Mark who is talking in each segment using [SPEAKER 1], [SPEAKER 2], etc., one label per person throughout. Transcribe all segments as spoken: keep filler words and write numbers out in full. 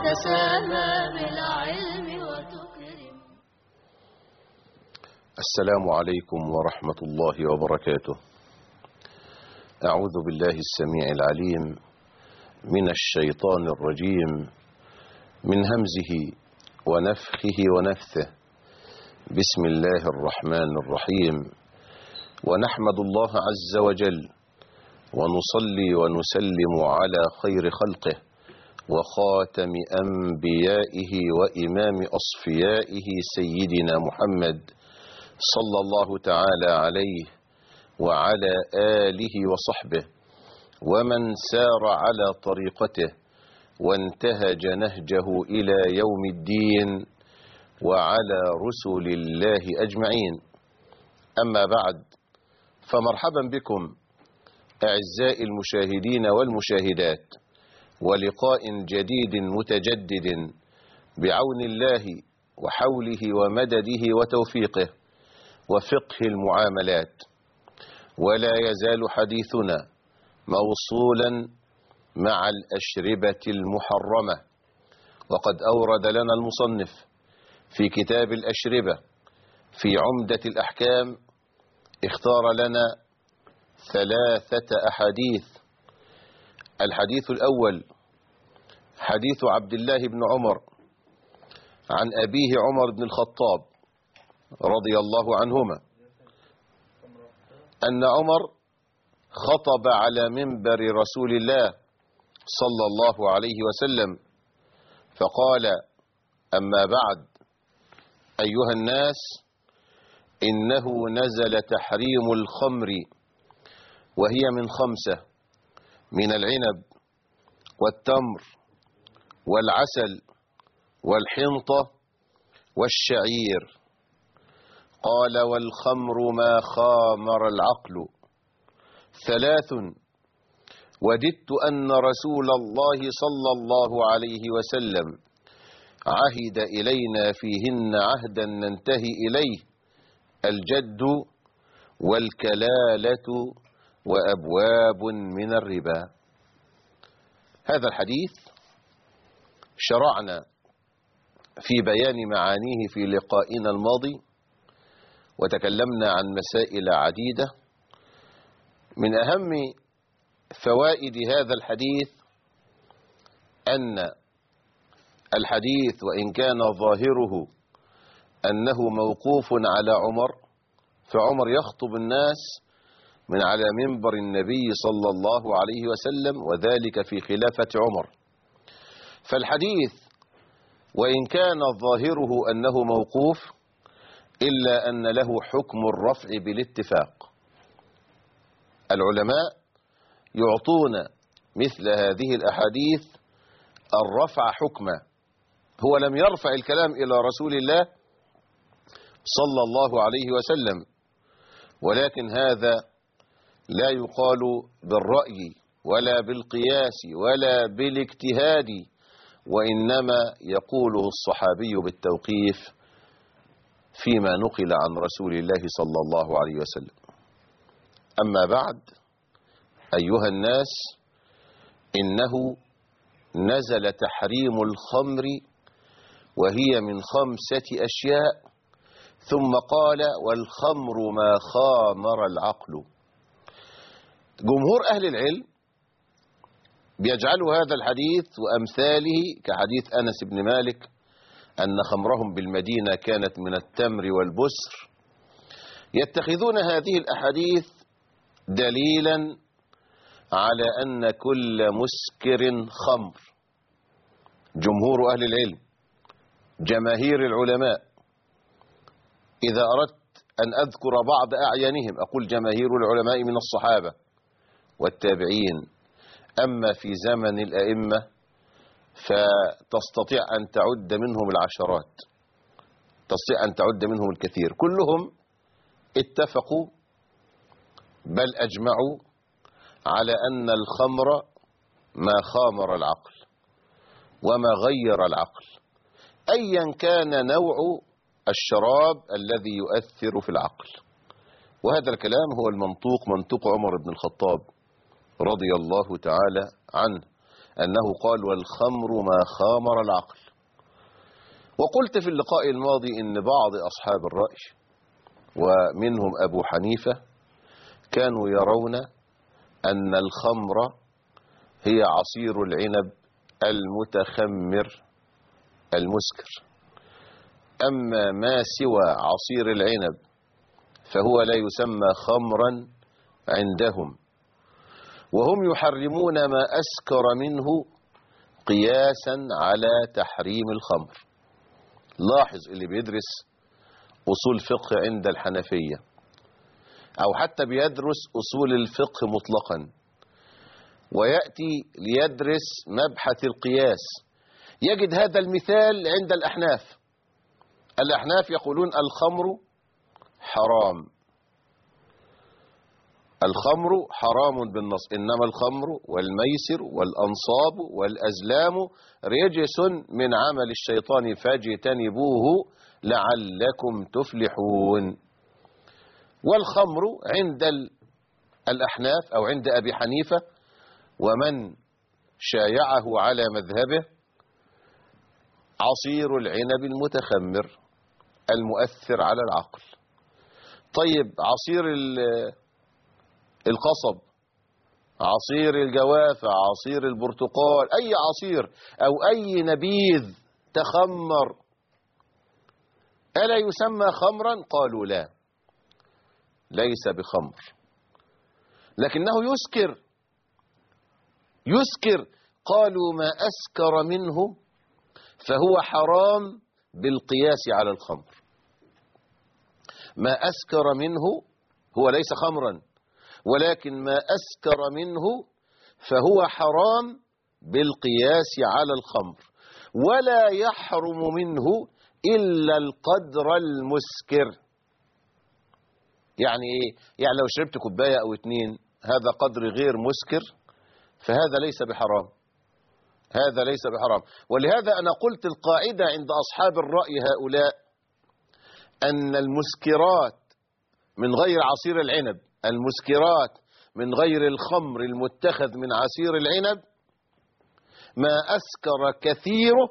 [SPEAKER 1] تتسامى بالعلم وتكرم.
[SPEAKER 2] السلام عليكم ورحمة الله وبركاته. أعوذ بالله السميع العليم من الشيطان الرجيم من همزه ونفخه ونفثه. بسم الله الرحمن الرحيم. ونحمد الله عز وجل ونصلي ونسلم على خير خلقه وخاتم أنبيائه وإمام أصفيائه سيدنا محمد صلى الله تعالى عليه وعلى آله وصحبه ومن سار على طريقته وانتهج نهجه إلى يوم الدين وعلى رسل الله أجمعين. أما بعد، فمرحبا بكم أعزائي المشاهدين والمشاهدات، ولقاء جديد متجدد بعون الله وحوله ومدده وتوفيقه وفقه المعاملات. ولا يزال حديثنا موصولا مع الأشربة المحرمة، وقد أورد لنا المصنف في كتاب الأشربة في عمدة الأحكام اختار لنا ثلاثة أحاديث. الحديث الأول حديث عبد الله بن عمر عن أبيه عمر بن الخطاب رضي الله عنهما أن عمر خطب على منبر رسول الله صلى الله عليه وسلم فقال: أما بعد، أيها الناس، إنه نزل تحريم الخمر، وهي من خمسة: من العنب والتمر والعسل والحنطة والشعير. قال: والخمر ما خامر العقل. ثلاث: وددت أن رسول الله صلى الله عليه وسلم عهد إلينا فيهن عهدا ننتهي إليه: الجد والكلالة وأبواب من الربا. هذا الحديث شرعنا في بيان معانيه في لقائنا الماضي، وتكلمنا عن مسائل عديدة. من أهم فوائد هذا الحديث أن الحديث وإن كان ظاهره أنه موقوف على عمر، فعمر يخطب الناس من على منبر النبي صلى الله عليه وسلم، وذلك في خلافة عمر. فالحديث وإن كان ظاهره أنه موقوف إلا أن له حكم الرفع بالاتفاق. العلماء يعطون مثل هذه الأحاديث الرفع حكما. هو لم يرفع الكلام إلى رسول الله صلى الله عليه وسلم، ولكن هذا لا يقال بالرأي ولا بالقياس ولا بالاجتهاد، وإنما يقوله الصحابي بالتوقيف فيما نقل عن رسول الله صلى الله عليه وسلم. أما بعد، أيها الناس، إنه نزل تحريم الخمر، وهي من خمسة أشياء، ثم قال: والخمر ما خامر العقل. جمهور أهل العلم بيجعلوا هذا الحديث وأمثاله كحديث أنس بن مالك أن خمرهم بالمدينة كانت من التمر والبسر، يتخذون هذه الأحاديث دليلا على أن كل مسكر خمر. جمهور أهل العلم، جماهير العلماء، إذا أردت أن أذكر بعض أعيانهم أقول جماهير العلماء من الصحابة والتابعين. أما في زمن الأئمة فتستطيع أن تعد منهم العشرات، تستطيع أن تعد منهم الكثير، كلهم اتفقوا بل أجمعوا على أن الخمر ما خامر العقل وما غير العقل، أيا كان نوع الشراب الذي يؤثر في العقل. وهذا الكلام هو المنطوق، منطوق عمر بن الخطاب رضي الله تعالى عنه. أنه قال والخمر ما خامر العقل. وقلت في اللقاء الماضي إن بعض أصحاب الرأي ومنهم أبو حنيفة كانوا يرون أن الخمر هي عصير العنب المتخمر المسكر، أما ما سوى عصير العنب فهو لا يسمى خمرا عندهم، وهم يحرمون ما أسكر منه قياسا على تحريم الخمر. لاحظ اللي بيدرس أصول فقه عند الحنفية أو حتى بيدرس أصول الفقه مطلقا ويأتي ليدرس مبحث القياس يجد هذا المثال عند الأحناف. الأحناف يقولون الخمر حرام، الخمر حرام بالنص، إنما الخمر والميسر والأنصاب والأزلام رجس من عمل الشيطان فاجتنبوه لعلكم تفلحون. والخمر عند الأحناف أو عند أبي حنيفة ومن شايعه على مذهبه عصير العنب المتخمر المؤثر على العقل. طيب عصير القصب، عصير الجوافة، عصير البرتقال، أي عصير أو أي نبيذ تخمر ألا يسمى خمرا؟ قالوا لا، ليس بخمر، لكنه يسكر. يسكر قالوا ما أسكر منه فهو حرام بالقياس على الخمر. ما أسكر منه هو ليس خمرا، ولكن ما أسكر منه فهو حرام بالقياس على الخمر، ولا يحرم منه إلا القدر المسكر. يعني إيه؟ يعني لو شربت كوباية أو اتنين هذا قدر غير مسكر فهذا ليس بحرام، هذا ليس بحرام. ولهذا أنا قلت القاعدة عند أصحاب الرأي هؤلاء أن المسكرات من غير عصير العنب، المسكرات من غير الخمر المتخذ من عصير العنب ما أسكر كثيره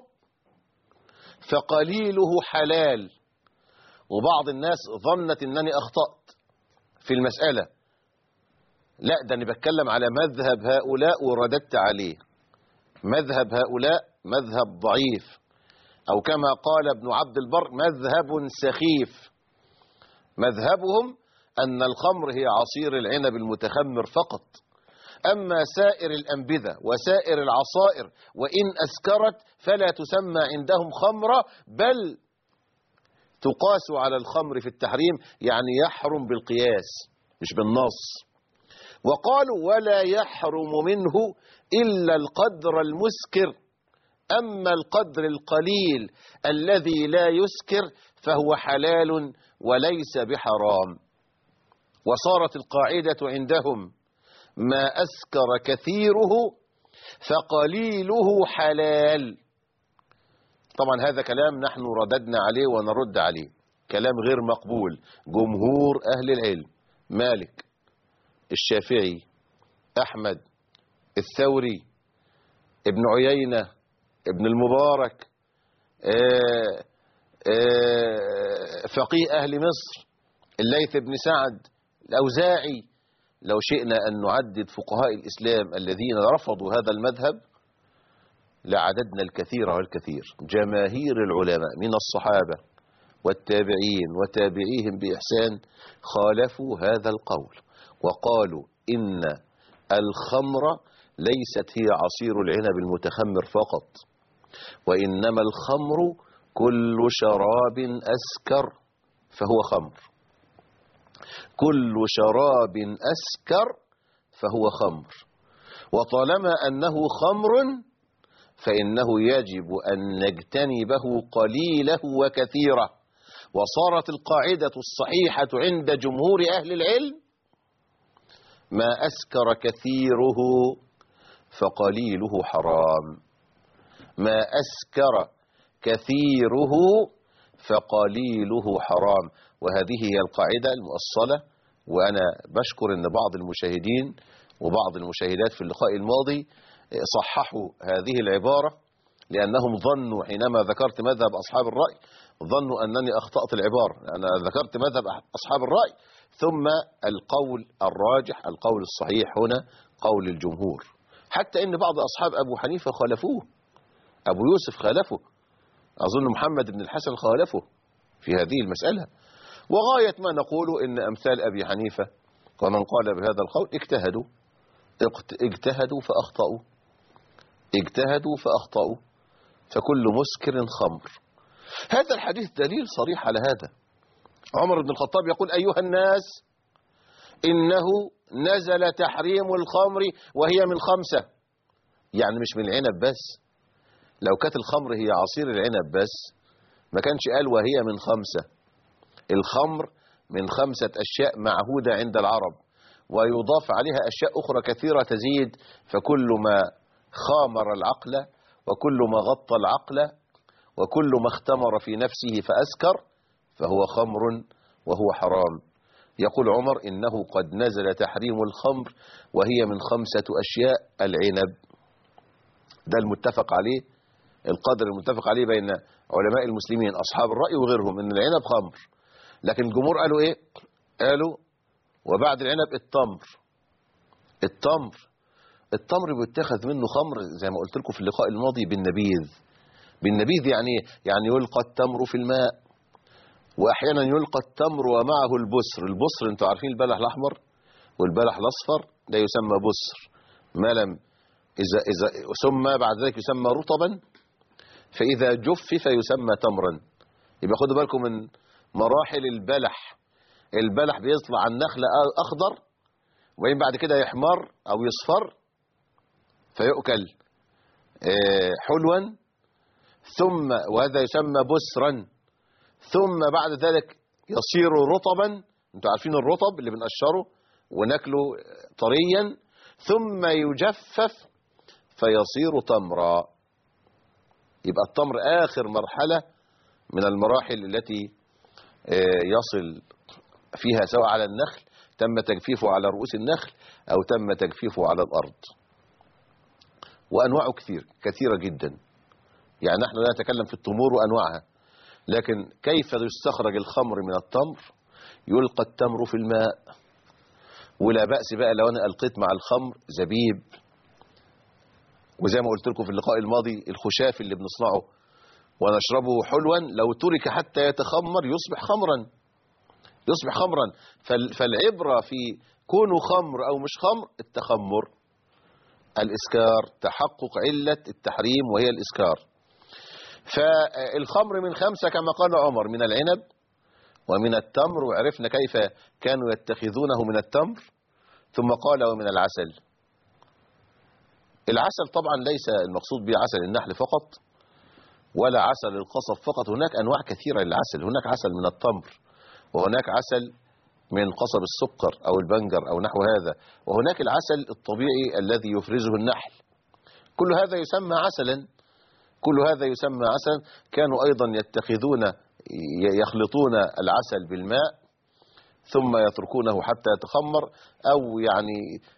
[SPEAKER 2] فقليله حلال. وبعض الناس ظنت أنني أخطأت في المسألة، لا ده أنا بتكلم على مذهب هؤلاء ورددت عليه. مذهب هؤلاء مذهب ضعيف، أو كما قال ابن عبد البر مذهب سخيف. مذهبهم أن الخمر هي عصير العنب المتخمر فقط، أما سائر الأنبذة وسائر العصائر وإن أسكرت فلا تسمى عندهم خمرة، بل تقاس على الخمر في التحريم، يعني يحرم بالقياس مش بالنص. وقالوا ولا يحرم منه إلا القدر المسكر، أما القدر القليل الذي لا يسكر فهو حلال وليس بحرام. وصارت القاعدة عندهم ما أسكر كثيره فقليله حلال. طبعا هذا كلام نحن رددنا عليه ونرد عليه، كلام غير مقبول. جمهور أهل العلم مالك، الشافعي، أحمد، الثوري، ابن عيينة، ابن المبارك، آآ آآ فقيه أهل مصر الليث بن سعد، الأوزاعي، لو شئنا أن نعدد فقهاء الإسلام الذين رفضوا هذا المذهب لعددنا الكثير والكثير. جماهير العلماء من الصحابة والتابعين وتابعيهم بإحسان خالفوا هذا القول وقالوا إن الخمر ليست هي عصير العنب المتخمر فقط، وإنما الخمر كل شراب أسكر فهو خمر، كل شراب أسكر فهو خمر. وطالما أنه خمر فإنه يجب أن نجتنبه قليله وكثيره. وصارت القاعدة الصحيحة عند جمهور أهل العلم ما أسكر كثيره فقليله حرام، ما أسكر كثيره فقليله حرام. وهذه هي القاعدة المؤصلة. وأنا بشكر أن بعض المشاهدين وبعض المشاهدات في اللقاء الماضي صححوا هذه العبارة لأنهم ظنوا حينما ذكرت مذهب أصحاب الرأي ظنوا أنني أخطأت العبارة. أنا ذكرت مذهب أصحاب الرأي ثم القول الراجح القول الصحيح هنا قول الجمهور، حتى إن بعض أصحاب أبو حنيفة خالفوه، أبو يوسف خالفه، أظن محمد بن الحسن خالفه في هذه المسألة. وغاية ما نقول إن أمثال أبي حنيفة ومن قال بهذا القول اجتهدوا اجتهدوا فأخطأوا اجتهدوا فأخطأوا فكل مسكر خمر. هذا الحديث دليل صريح على هذا. عمر بن الخطاب يقول أيها الناس إنه نزل تحريم الخمر وهي من خمسة، يعني مش من العنب بس. لو كانت الخمر هي عصير العنب بس ما كانش قال وهي من خمسة. الخمر من خمسة أشياء معهودة عند العرب ويضاف عليها أشياء أخرى كثيرة تزيد، فكل ما خامر العقل وكل ما غطى العقل وكل ما اختمر في نفسه فأسكر فهو خمر وهو حرام. يقول عمر إنه قد نزل تحريم الخمر وهي من خمسة أشياء العنب. ده المتفق عليه، القدر المتفق عليه بين علماء المسلمين أصحاب الرأي وغيرهم إن العنب خمر. لكن الجمهور قالوا إيه؟ قالوا وبعد العنب التمر. التمر التمر بيتخذ منه خمر زي ما قلت لكم في اللقاء الماضي بالنبيذ. بالنبيذ يعني يعني يلقى التمر في الماء، وأحيانا يلقى التمر ومعه البسر. البسر انتوا عارفين البلح الأحمر والبلح الأصفر ده يسمى بسر. ما لم إذا إذا ثم بعد ذلك يسمى رطبا، فإذا جفف يسمى تمرا. يبقى خدوا بالكم من مراحل البلح. البلح بيطلع عن نخلة أخضر وبعدين بعد كده يحمر أو يصفر فيؤكل حلوا، ثم وهذا يسمى بسرا، ثم بعد ذلك يصير رطبا. انتوا عارفين الرطب اللي بنقشره وناكله طريا، ثم يجفف فيصير تمرا. يبقى التمر آخر مرحلة من المراحل التي يصل فيها سواء على النخل تم تجفيفه على رؤوس النخل أو تم تجفيفه على الأرض. وأنواعه كثير كثيرة جدا، يعني نحن لا نتكلم في التمور وأنواعها، لكن كيف يستخرج الخمر من التمر؟ يلقى التمر في الماء، ولا بأس بقى لو أنا ألقيت مع الخمر زبيب، وزي ما قلت لكم في اللقاء الماضي الخشاف اللي بنصنعه ونشربه حلوا لو ترك حتى يتخمر يصبح خمرا يصبح خمرا. فالعبرة في كونه خمر أو مش خمر التخمر، الإسكار، تحقق علة التحريم وهي الإسكار. فالخمر من خمسة كما قال عمر، من العنب ومن التمر، وعرفنا كيف كانوا يتخذونه من التمر، ثم قال ومن العسل. العسل طبعا ليس المقصود به عسل النحل فقط ولا عسل القصب فقط، هناك أنواع كثيرة للعسل. هناك عسل من التمر، وهناك عسل من قصب السكر أو البنجر أو نحو هذا، وهناك العسل الطبيعي الذي يفرزه النحل. كل هذا يسمى عسلا، كل هذا يسمى عسلا. كانوا أيضا يتخذون يخلطون العسل بالماء ثم يتركونه حتى يتخمر، أو يعني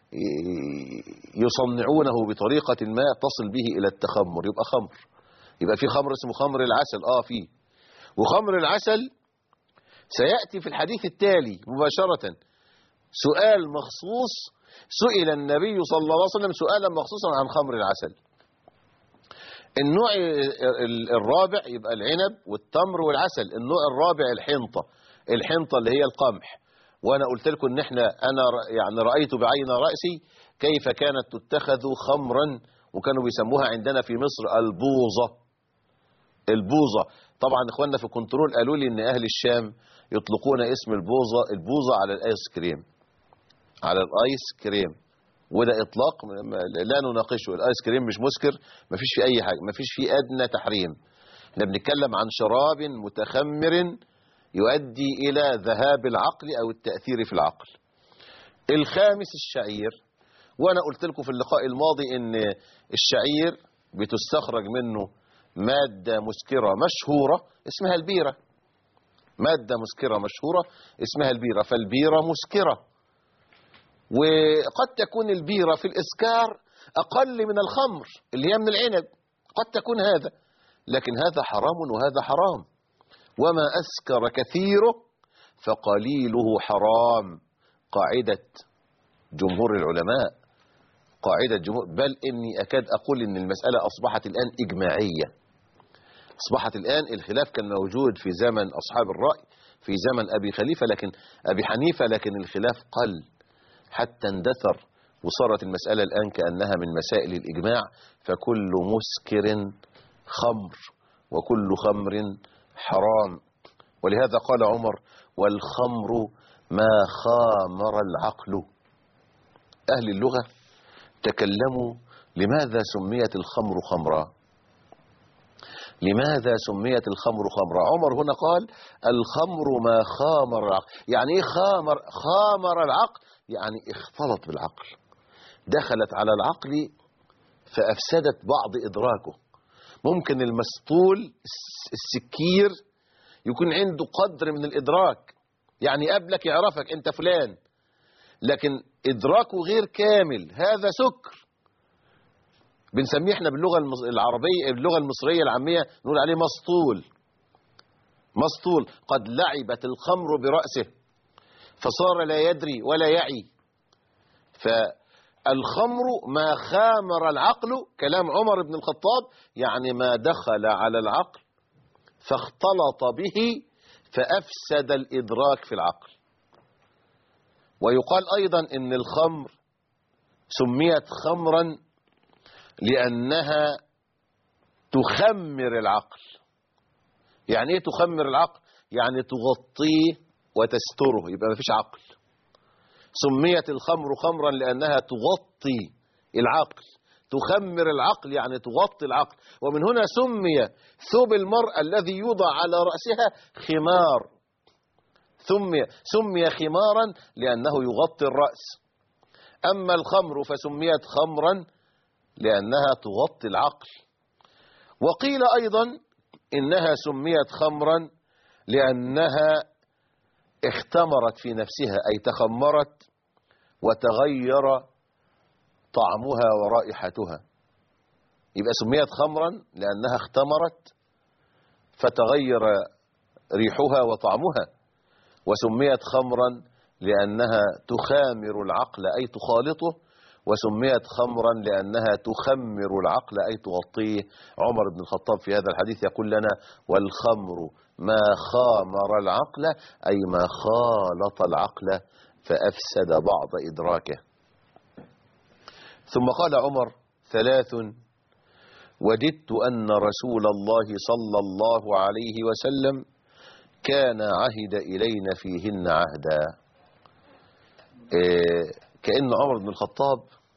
[SPEAKER 2] يصنعونه بطريقة ما تصل به إلى التخمر يبقى خمر. يبقى في خمر اسمه خمر العسل، آه فيه. وخمر العسل سيأتي في الحديث التالي مباشرة سؤال مخصوص، سئل النبي صلى الله عليه وسلم سؤالا مخصوصا عن خمر العسل. النوع الرابع يبقى العنب والتمر والعسل. النوع الرابع الحنطة، الحنطة اللي هي القمح. وانا قلت لكم ان احنا انا يعني رأيت بعين رأسي كيف كانت تتخذ خمرا، وكانوا بيسموها عندنا في مصر البوظة. البوظة طبعا اخواننا في الكنترول قالوا لي ان اهل الشام يطلقون اسم البوظة البوظة على الايس كريم، على الايس كريم، وده اطلاق لا نناقشه. الايس كريم مش مسكر، مفيش فيه اي حاجة، مفيش فيه ادنى تحريم. احنا بنتكلم عن شراب متخمر يؤدي الى ذهاب العقل او التأثير في العقل. الخامس الشعير، وانا قلت لكم في اللقاء الماضي ان الشعير بتستخرج منه مادة مسكرة مشهورة اسمها البيرة، مادة مسكرة مشهورة اسمها البيرة، فالبيرة مسكرة. وقد تكون البيرة في الإسكار أقل من الخمر اللي هي من العنب، قد تكون هذا، لكن هذا حرام وهذا حرام. وما أسكر كثيره فقليله حرام، قاعدة جمهور العلماء، قاعدة جمهور، بل إني أكاد أقول إن المسألة أصبحت الآن إجماعية. أصبحت الآن، الخلاف كان موجود في زمن أصحاب الرأي، في زمن أبي خليفة لكن أبي حنيفة، لكن الخلاف قل حتى اندثر، وصارت المسألة الآن كأنها من مسائل الإجماع. فكل مسكر خمر وكل خمر حرام. ولهذا قال عمر: والخمر ما خامر العقل. أهل اللغة تكلموا لماذا سميت الخمر خمرا، لماذا سميت الخمر خمرا. عمر هنا قال: الخمر ما خامر العقل. يعني ايه خامر؟ خامر العقل يعني اختلط بالعقل، دخلت على العقل فأفسدت بعض إدراكه. ممكن المسطول السكير يكون عنده قدر من الإدراك، يعني قبلك يعرفك أنت فلان، لكن إدراكه غير كامل، هذا سكر. بنسميه احنا باللغة العربية، باللغة المصرية العامية نقول عليه مسطول. مسطول قد لعبت الخمر برأسه فصار لا يدري ولا يعي. فالخمر ما خامر العقل، كلام عمر بن الخطاب، يعني ما دخل على العقل فاختلط به فأفسد الإدراك في العقل. ويقال أيضا إن الخمر سميت خمرا لأنها تخمر العقل. يعني ايه تخمر العقل؟ يعني تغطيه وتستره، يبقى ما فيش عقل. سميت الخمر خمرا لأنها تغطي العقل، تخمر العقل يعني تغطي العقل. ومن هنا سمي ثوب المرأة الذي يوضع على رأسها خمار، سمي سمي خمارا لأنه يغطي الرأس. أما الخمر فسميت خمرا لأنها تغطي العقل. وقيل أيضا إنها سميت خمرا لأنها اختمرت في نفسها، أي تخمرت وتغير طعمها ورائحتها. يبقى سميت خمرا لأنها اختمرت فتغير ريحها وطعمها، وسميت خمرا لأنها تخامر العقل أي تخالطه، وسميت خمرا لأنها تخمر العقل أي تغطيه. عمر بن الخطاب في هذا الحديث يقول لنا: والخمر ما خامر العقل أي ما خالط العقل فأفسد بعض إدراكه. ثم قال عمر: ثلاث وددت أن رسول الله صلى الله عليه وسلم كان عهد إلينا فيهن عهدا. إيه كأن عمر بن الخطاب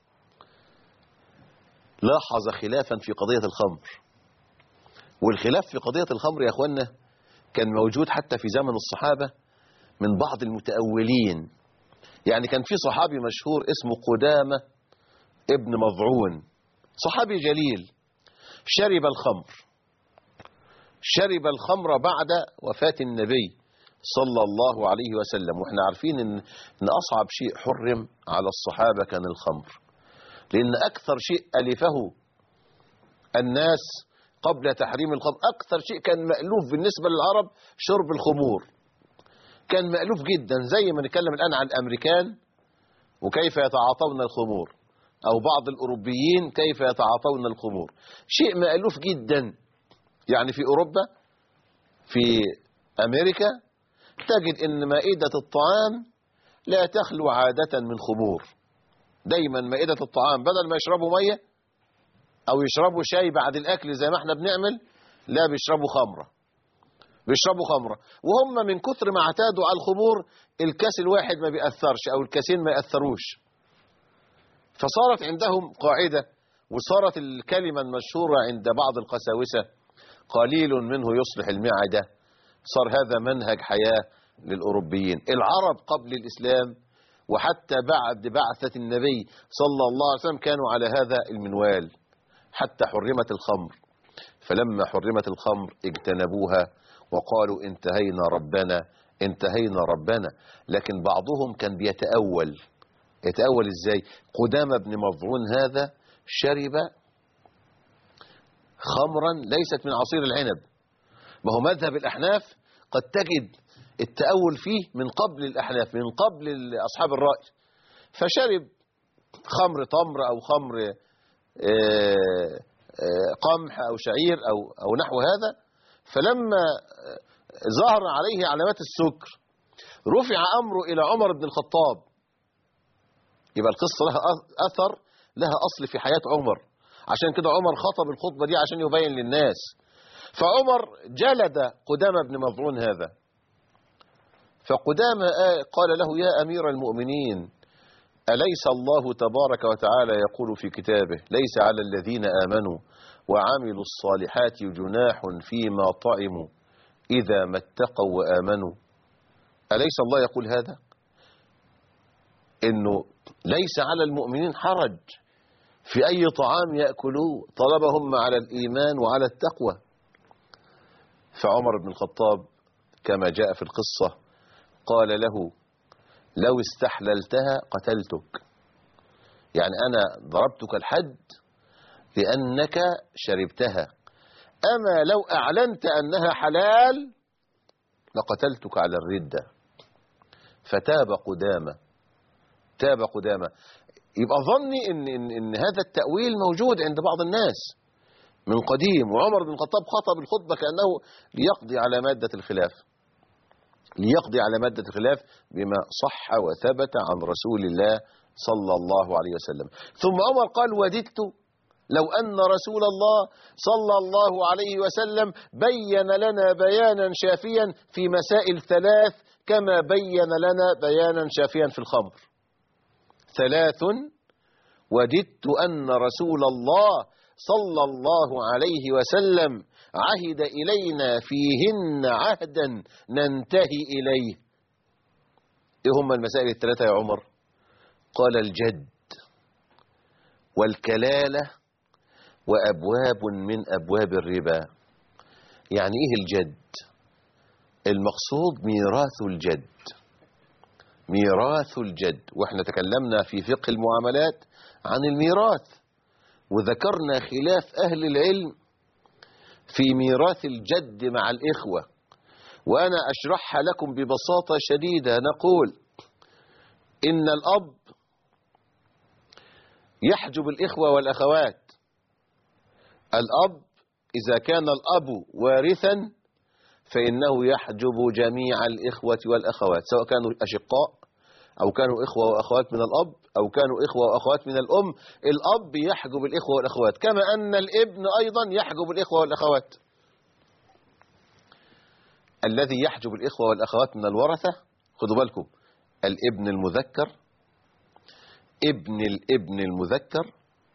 [SPEAKER 2] لاحظ خلافا في قضية الخمر. والخلاف في قضية الخمر يا أخوانا كان موجود حتى في زمن الصحابة من بعض المتأولين. يعني كان في صحابي مشهور اسمه قدامة ابن مضعون، صحابي جليل، شرب الخمر شرب الخمر بعد وفاة النبي صلى الله عليه وسلم. واحنا عارفين ان ان اصعب شيء حرم على الصحابة كان الخمر، لان اكثر شيء الفه الناس قبل تحريم الخمر، اكثر شيء كان مألوف بالنسبة للعرب شرب الخمور، كان مألوف جدا. زي ما نتكلم الان عن الامريكان وكيف يتعاطون الخمور، او بعض الاوروبيين كيف يتعاطون الخمور، شيء مألوف جدا. يعني في اوروبا، في امريكا، تجد ان مائدة الطعام لا تخلو عادة من خمور. دايما مائدة الطعام بدل ما يشربوا مية او يشربوا شاي بعد الاكل زي ما احنا بنعمل، لا بيشربوا خمرة، بيشربوا خمرة. وهم من كثر ما اعتادوا على الخمور الكاس الواحد ما بيأثرش او الكاسين ما يأثروش. فصارت عندهم قاعدة، وصارت الكلمة المشهورة عند بعض القساوسة: قليل منه يصلح المعدة. صار هذا منهج حياة للأوروبيين. العرب قبل الإسلام وحتى بعد بعثة النبي صلى الله عليه وسلم كانوا على هذا المنوال حتى حرمت الخمر. فلما حرمت الخمر اجتنبوها وقالوا: انتهينا ربنا انتهينا ربنا. لكن بعضهم كان بيتأول. يتأول ازاي؟ قدامى بن مضعون هذا شرب خمرا ليست من عصير العنب. ما هو مذهب الأحناف قد تجد التأول فيه من قبل الأحناف، من قبل أصحاب الرأي. فشرب خمر تمر أو خمر قمح أو شعير أو أو نحو هذا، فلما ظهر عليه علامات السكر رفع أمره إلى عمر بن الخطاب. يبقى القصة لها أثر، لها أصل في حياة عمر، عشان كده عمر خطب الخطبة دي عشان يبين للناس. فعمر جلد قدامة بن مظعون هذا، فقدامة قال له: يا أمير المؤمنين، أليس الله تبارك وتعالى يقول في كتابه: ليس على الذين آمنوا وعملوا الصالحات جناح فيما طعموا إذا ما اتقوا وآمنوا؟ أليس الله يقول هذا؟ إنه ليس على المؤمنين حرج في أي طعام يأكلوه طالما هم على الإيمان وعلى التقوى. فعمر بن الخطاب كما جاء في القصة قال له: لو استحللتها قتلتك، يعني أنا ضربتك الحد لأنك شربتها، أما لو أعلنت أنها حلال لقتلتك على الردة. فتاب قدامة، تاب قدامة. يبقى ظني إن, إن, إن هذا التأويل موجود عند بعض الناس من قديم، وعمر بن الخطاب خطب الخطبة كأنه ليقضي على مادة الخلاف، ليقضي على مادة الخلاف بما صح وثبت عن رسول الله صلى الله عليه وسلم. ثم عمر قال: وددت لو أن رسول الله صلى الله عليه وسلم بين لنا بيانا شافيا في مسائل ثلاث كما بين لنا بيانا شافيا في الخمر. ثلاث وددت أن رسول الله صلى الله عليه وسلم عهد إلينا فيهن عهدا ننتهي إليه. إيه هم المسائل الثلاثة يا عمر؟ قال: الجد والكلالة وأبواب من أبواب الربا. يعني إيه الجد؟ المقصود ميراث الجد، ميراث الجد. وإحنا تكلمنا في فقه المعاملات عن الميراث، وذكرنا خلاف أهل العلم في ميراث الجد مع الإخوة، وأنا أشرحها لكم ببساطة شديدة. نقول إن الأب يحجب الإخوة والأخوات. الأب إذا كان الأب وارثا فإنه يحجب جميع الإخوة والأخوات، سواء كانوا أشقاء أو كانوا إخوة وأخوات من الأب أو كانوا إخوة وأخوات من الأم. الأب يحجب الإخوة والأخوات، كما أن الابن أيضا يحجب الإخوة والأخوات. الذي يحجب الإخوة والأخوات من الورثة، خدوا بالكم، الابن المذكر، ابن الابن المذكر،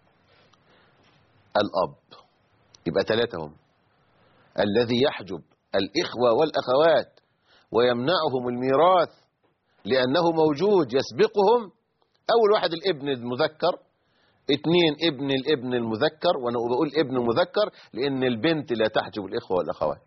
[SPEAKER 2] الأب. يبقى ثلاثة هم. الذي يحجب الإخوة والأخوات ويمنعهم الميراث لأنه موجود يسبقهم، أول واحد الابن المذكر، اثنين ابن الابن المذكر، وأنا بقول ابن مذكر لأن البنت لا تحجب الإخوة والأخوات،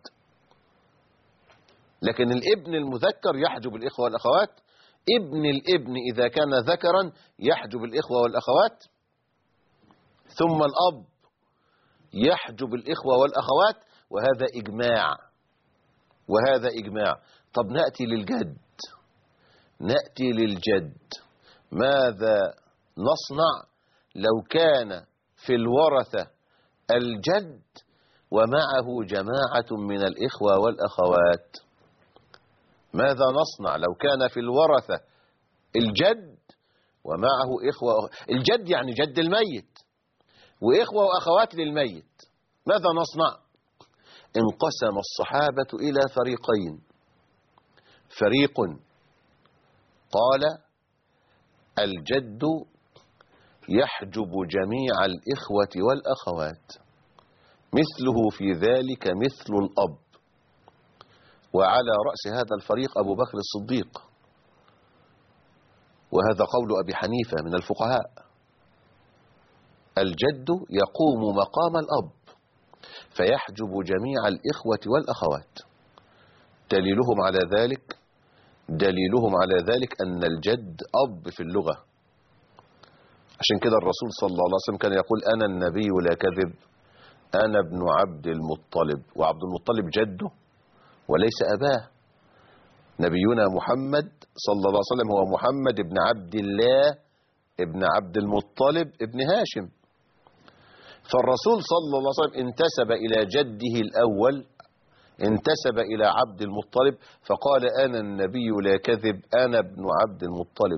[SPEAKER 2] لكن الابن المذكر يحجب الإخوة والأخوات. ابن الابن إذا كان ذكرا يحجب الإخوة والأخوات. ثم الأب يحجب الإخوة والأخوات، وهذا إجماع، وهذا إجماع. طب نأتي للجد، نأتي للجد. ماذا نصنع لو كان في الورثة الجد ومعه جماعة من الإخوة والأخوات؟ ماذا نصنع لو كان في الورثة الجد ومعه إخوة؟ الجد يعني جد الميت وإخوة وأخوات للميت. ماذا نصنع؟ انقسم الصحابة إلى فريقين. فريق قال: الجد يحجب جميع الإخوة والأخوات، مثله في ذلك مثل الأب. وعلى رأس هذا الفريق أبو بكر الصديق، وهذا قول أبي حنيفة من الفقهاء. الجد يقوم مقام الأب فيحجب جميع الإخوة والأخوات. دليلهم على ذلك دليلهم على ذلك أن الجد أب في اللغة. عشان كده الرسول صلى الله عليه وسلم كان يقول أنا النبي لا كذب، أنا ابن عبد المطلب، وعبد المطلب جده وليس أباه. نبينا محمد صلى الله عليه وسلم هو محمد ابن عبد الله ابن عبد المطلب ابن هاشم. فالرسول صلى الله عليه وسلم انتسب إلى جده الأول، انتسب إلى عبد المطلب، فقال أنا النبي لا كذب، أنا ابن عبد المطلب.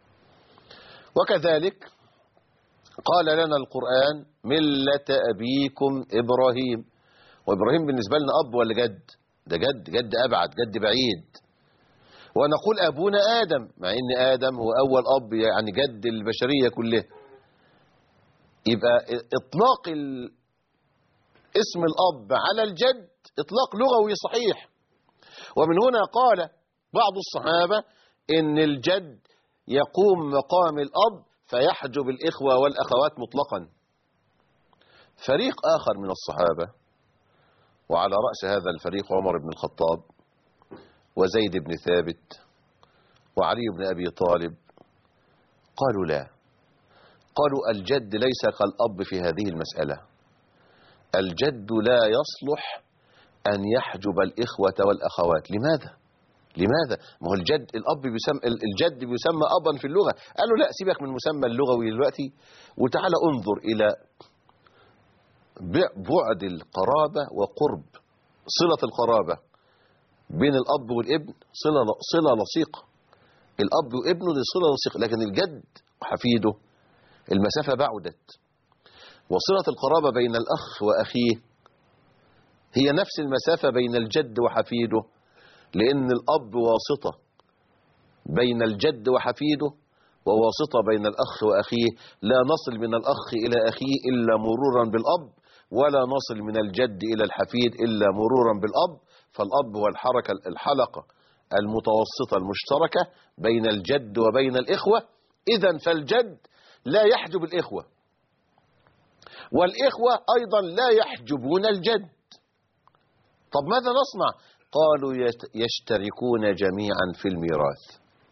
[SPEAKER 2] وكذلك قال لنا القرآن ملة أبيكم إبراهيم. وإبراهيم بالنسبة لنا أب ولا جد؟ ده جد، جد أبعد، جد بعيد. ونقول أبونا آدم، مع إن آدم هو أول أب، يعني جد البشرية كلها. يبقى إطلاق اسم الأب على الجد إطلاق لغوي صحيح. ومن هنا قال بعض الصحابة إن الجد يقوم مقام الأب فيحجب الإخوة والأخوات مطلقا. فريق آخر من الصحابة، وعلى رأس هذا الفريق عمر بن الخطاب وزيد بن ثابت وعلي بن أبي طالب، قالوا لا، قالوا الجد ليس كالأب في هذه المسألة. الجد لا يصلح أن يحجب الإخوة والأخوات. لماذا؟ لماذا؟ ما هو الجد الأب بيسمى، الجد بيسمى أبا في اللغة. قالوا لا، سيبك من المسمى اللغوي دلوقتي، وتعالى انظر إلى بعد القرابة وقرب صلة القرابة بين الأب والابن، صلة صلة لصيقة. الأب وابنه دي صلة لصيقة، لكن الجد وحفيده المسافة بعدت. وصلة القرابة بين الأخ وأخيه هي نفس المسافة بين الجد وحفيده، لأن الأب واسطة بين الجد وحفيده وواسطة بين الأخ وأخيه. لا نصل من الأخ إلى أخيه إلا مرورا بالأب، ولا نصل من الجد إلى الحفيد إلا مرورا بالأب. فالأب هو الحركة الحلقة المتوسطة المشتركة بين الجد وبين الإخوة. إذن فالجد لا يحجب الإخوة، والإخوة أيضا لا يحجبون الجد. طب ماذا نصنع؟ قالوا يشتركون جميعا في الميراث،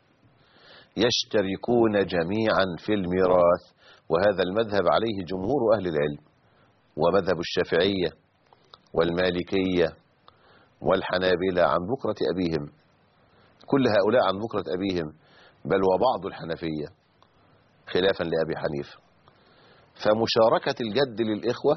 [SPEAKER 2] يشتركون جميعا في الميراث. وهذا المذهب عليه جمهور أهل العلم، ومذهب الشافعية والمالكية والحنابلة عن بكرة أبيهم، كل هؤلاء عن بكرة أبيهم، بل وبعض الحنفية خلافا لأبي حنيفة. فمشاركة الجد للإخوة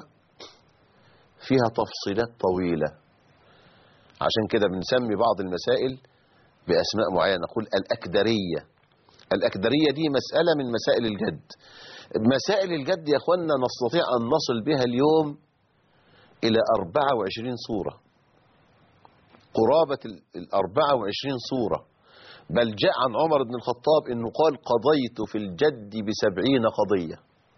[SPEAKER 2] فيها تفصيلات طويلة، عشان كده بنسمي بعض المسائل بأسماء معينة، نقول الأكدرية. الأكدرية دي مسألة من مسائل الجد. مسائل الجد يا أخوانا نستطيع أن نصل بها اليوم إلى أربعة وعشرين صورة، قرابة الأربعة وعشرين صورة. بل جاء عن عمر بن الخطاب أنه قال قضيت في الجد بسبعين قضية.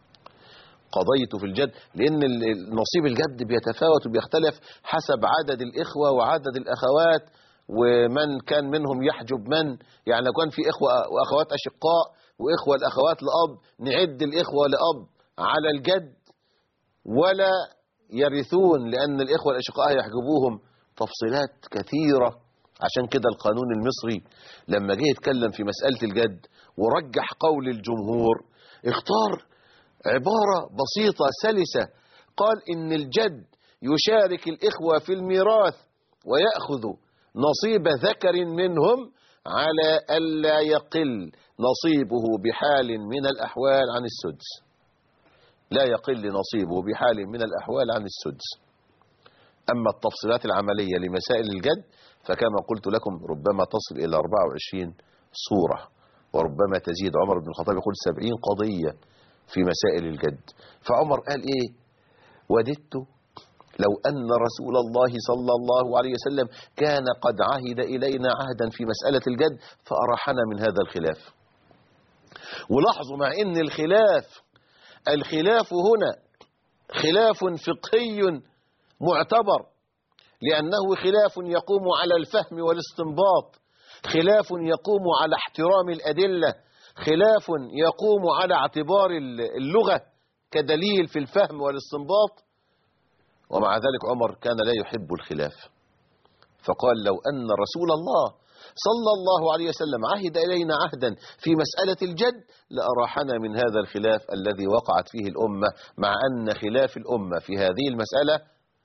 [SPEAKER 2] قضيت في الجد، لأن نصيب الجد بيتفاوت وبيختلف حسب عدد الإخوة وعدد الأخوات، ومن كان منهم يحجب من. يعني لو كان في إخوة وأخوات أشقاء وإخوة الأخوات لأب، نعد الإخوة لأب على الجد ولا يرثون، لأن الإخوة الأشقاء يحجبوهم. تفصيلات كثيرة. عشان كده القانون المصري لما جه يتكلم في مسألة الجد ورجح قول الجمهور، اختار عبارة بسيطة سلسة، قال إن الجد يشارك الإخوة في الميراث ويأخذ نصيب ذكر منهم على ألا يقل نصيبه بحال من الأحوال عن السدس. لا يقل نصيبه بحال من الأحوال عن السدس. أما التفصيلات العملية لمسائل الجد فكما قلت لكم ربما تصل إلى أربعة وعشرين صورة، وربما تزيد. عمر بن الخطاب يقول سبعين قضية في مسائل الجد. فعمر قال إيه؟ وددت لو أن رسول الله صلى الله عليه وسلم كان قد عهد إلينا عهدا في مسألة الجد فأراحنا من هذا الخلاف. ولاحظوا مع أن الخلاف الخلاف هنا خلاف فقهي معتبر، لأنه خلاف يقوم على الفهم والاستنباط، خلاف يقوم على احترام الأدلة، خلاف يقوم على اعتبار اللغة كدليل في الفهم والاستنباط. ومع ذلك عمر كان لا يحب الخلاف، فقال لو أن رسول الله صلى الله عليه وسلم عهد إلينا عهدا في مسألة الجد لأراحنا من هذا الخلاف الذي وقعت فيه الأمة، مع أن خلاف الأمة في هذه المسألة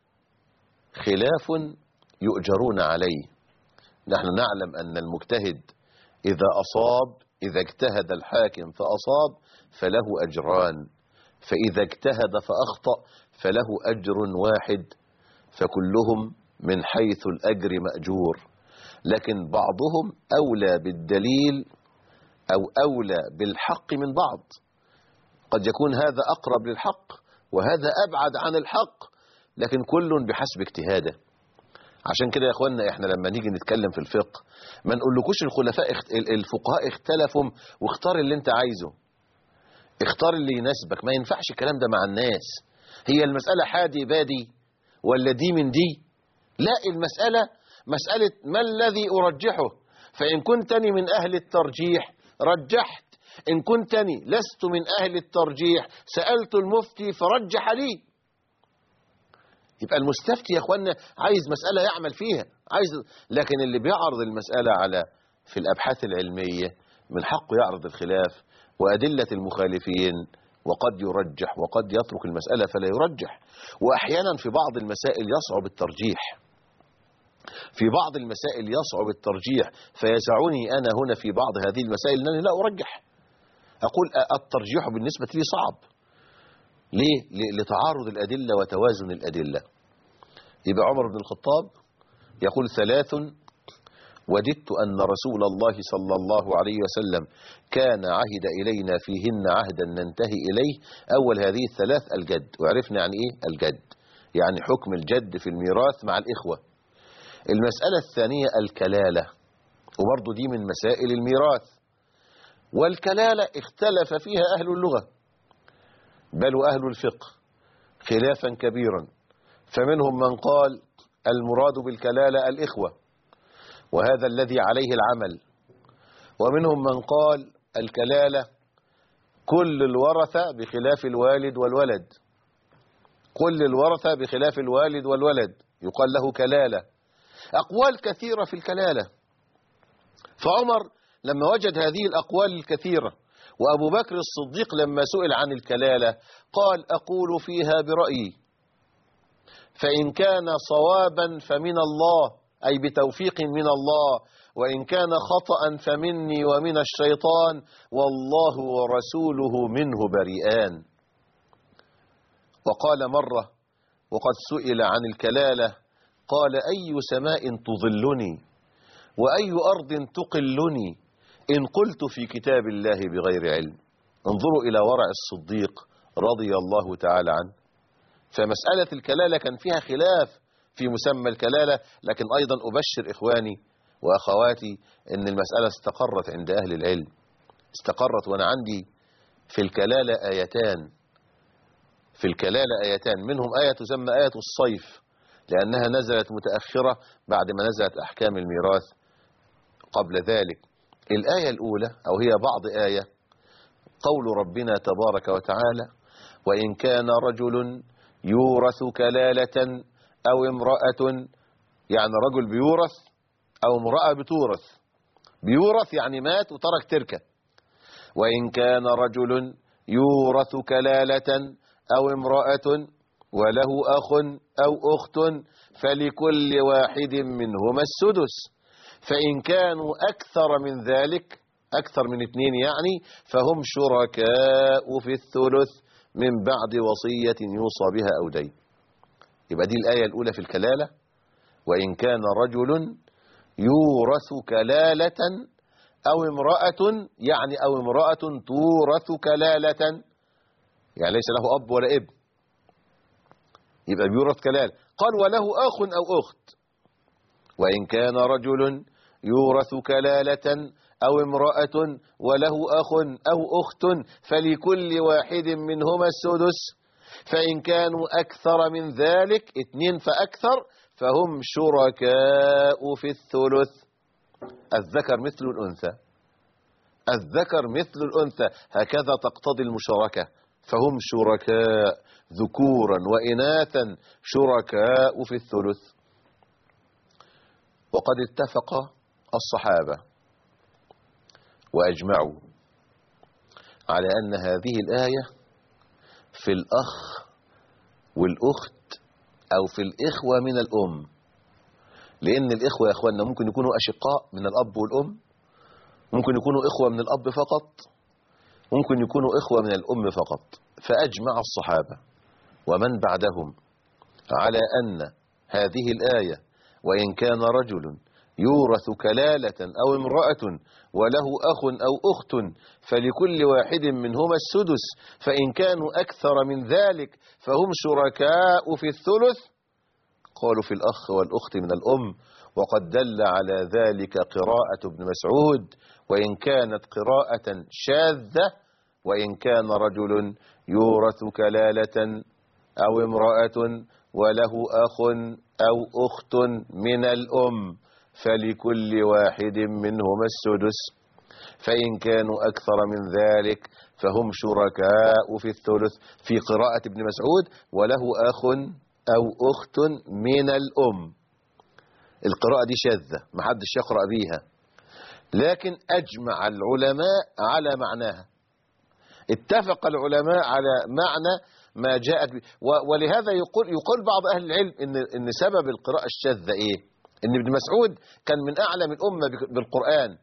[SPEAKER 2] خلاف يؤجرون عليه. نحن نعلم أن المجتهد إذا أصاب، إذا اجتهد الحاكم فأصاب فله أجران، فإذا اجتهد فأخطأ فله أجر واحد، فكلهم من حيث الأجر مأجور. لكن بعضهم أولى بالدليل أو أولى بالحق من بعض، قد يكون هذا أقرب للحق وهذا أبعد عن الحق، لكن كل بحسب اجتهاده. عشان كده يا اخوانا احنا لما نيجي نتكلم في الفقه ما نقولكوش الخلفاء اخت... الفقهاء اختلفوا واختار اللي انت عايزه، اختار اللي يناسبك. ما ينفعش الكلام ده مع الناس. هي المسألة حادي بادي ولا دي من دي؟ لا، المسألة مسألة ما الذي أرجحه. فإن كنتني من أهل الترجيح رجحت، إن كنتني لست من أهل الترجيح سألت المفتي فرجح لي. يبقى المستفتي يا اخوانا عايز مسألة يعمل فيها، عايز. لكن اللي بيعرض المسألة على في الأبحاث العلمية من حقه يعرض الخلاف وأدلة المخالفين، وقد يرجح وقد يترك المسألة فلا يرجح. وأحيانا في بعض المسائل يصعب الترجيح، في بعض المسائل يصعب الترجيح، فيسعني أنا هنا في بعض هذه المسائل أنني لا أرجح، أقول الترجيح بالنسبة لي صعب. ليه؟ لتعارض الأدلة وتوازن الأدلة. يبقى عمر بن الخطاب يقول ثلاث وددت أن رسول الله صلى الله عليه وسلم كان عهد إلينا فيهن عهدا ننتهي إليه. أول هذه الثلاث الجد، وعرفنا يعني إيه الجد، يعني حكم الجد في الميراث مع الإخوة. المسألة الثانية الكلالة، وبرضو دي من مسائل الميراث، والكلالة اختلف فيها أهل اللغة بل وأهل الفقه خلافا كبيرا، فمنهم من قال المراد بالكلالة الإخوة وهذا الذي عليه العمل، ومنهم من قال الكلالة كل الورثة بخلاف الوالد والولد، كل الورثة بخلاف الوالد والولد يقال له كلالة. أقوال كثيرة في الكلالة. فعمر لما وجد هذه الأقوال الكثيرة، وأبو بكر الصديق لما سئل عن الكلالة قال أقول فيها برأيي، فإن كان صوابا فمن الله أي بتوفيق من الله، وإن كان خطأ فمني ومن الشيطان، والله ورسوله منه بريئان. وقال مرة وقد سئل عن الكلالة قال أي سماء تظلني وأي أرض تقلني إن قلت في كتاب الله بغير علم. انظروا إلى ورع الصديق رضي الله تعالى عنه. فمسألة الكلالة كان فيها خلاف في مسمى الكلالة، لكن أيضا أبشر إخواني وأخواتي أن المسألة استقرت عند أهل العلم، استقرت. وأنا عندي في الكلالة آيتان، في الكلالة آيتان، منهم آية تسمى آية الصيف لأنها نزلت متأخرة بعد ما نزلت أحكام الميراث قبل ذلك. الآية الأولى أو هي بعض آية قول ربنا تبارك وتعالى وإن كان رجل يورث كلالة أو امرأة، يعني رجل بيورث أو امرأة بتورث. بيورث يعني مات وترك تركة. وإن كان رجل يورث كلالة أو امرأة وله أخ أو أخت فلكل واحد منهما السدس، فإن كانوا أكثر من ذلك، أكثر من اثنين يعني، فهم شركاء في الثلث من بعد وصية يوصى بها أو دين. يبقى دي الآية الأولى في الكلالة، وإن كان رجل يورث كلالة أو امرأة، يعني أو امرأة تورث كلالة، يعني ليس له أب ولا ابن، يبقى بيورث كلالة. قال وله أخ أو أخت. وإن كان رجل يورث كلالة أو امرأة وله أخ أو أخت فلكل واحد منهما السدس، فإن كانوا أكثر من ذلك، اثنين فأكثر، فهم شركاء في الثلث. الذكر مثل الأنثى، الذكر مثل الأنثى، هكذا تقتضي المشاركة، فهم شركاء ذكورا وإناثا شركاء في الثلث. وقد اتفق الصحابة وأجمعوا على أن هذه الآية في الأخ والأخت أو في الإخوة من الأم، لأن الإخوة يا أخواننا ممكن يكونوا أشقاء من الأب والأم، ممكن يكونوا إخوة من الأب فقط، ممكن يكونوا إخوة من الأم فقط. فأجمع الصحابة ومن بعدهم على أن هذه الآية وإن كان رجل يورث كلالة أو امرأة وله أخ أو أخت فلكل واحد منهما السدس، فإن كانوا أكثر من ذلك فهم شركاء في الثلث. قالوا في الأخ والأخت من الأم. وقد دل على ذلك قراءة ابن مسعود، وإن كانت قراءة شاذة، وإن كان رجل يورث كلالة أو امرأة وله أخ أو أخت من الأم فلكل واحد منهما السدس، فإن كانوا أكثر من ذلك فهم شركاء في الثلث. في قراءة ابن مسعود وله أخ أو أخت من الأم. القراءة دي شاذة محدش يقرأ بيها، لكن أجمع العلماء على معناها. اتفق العلماء على معنى ما جاءت به، ولهذا يقول يقول بعض أهل العلم إن إن سبب القراءة الشاذة إيه؟ إن ابن مسعود كان من أعلم الأمة بالقرآن،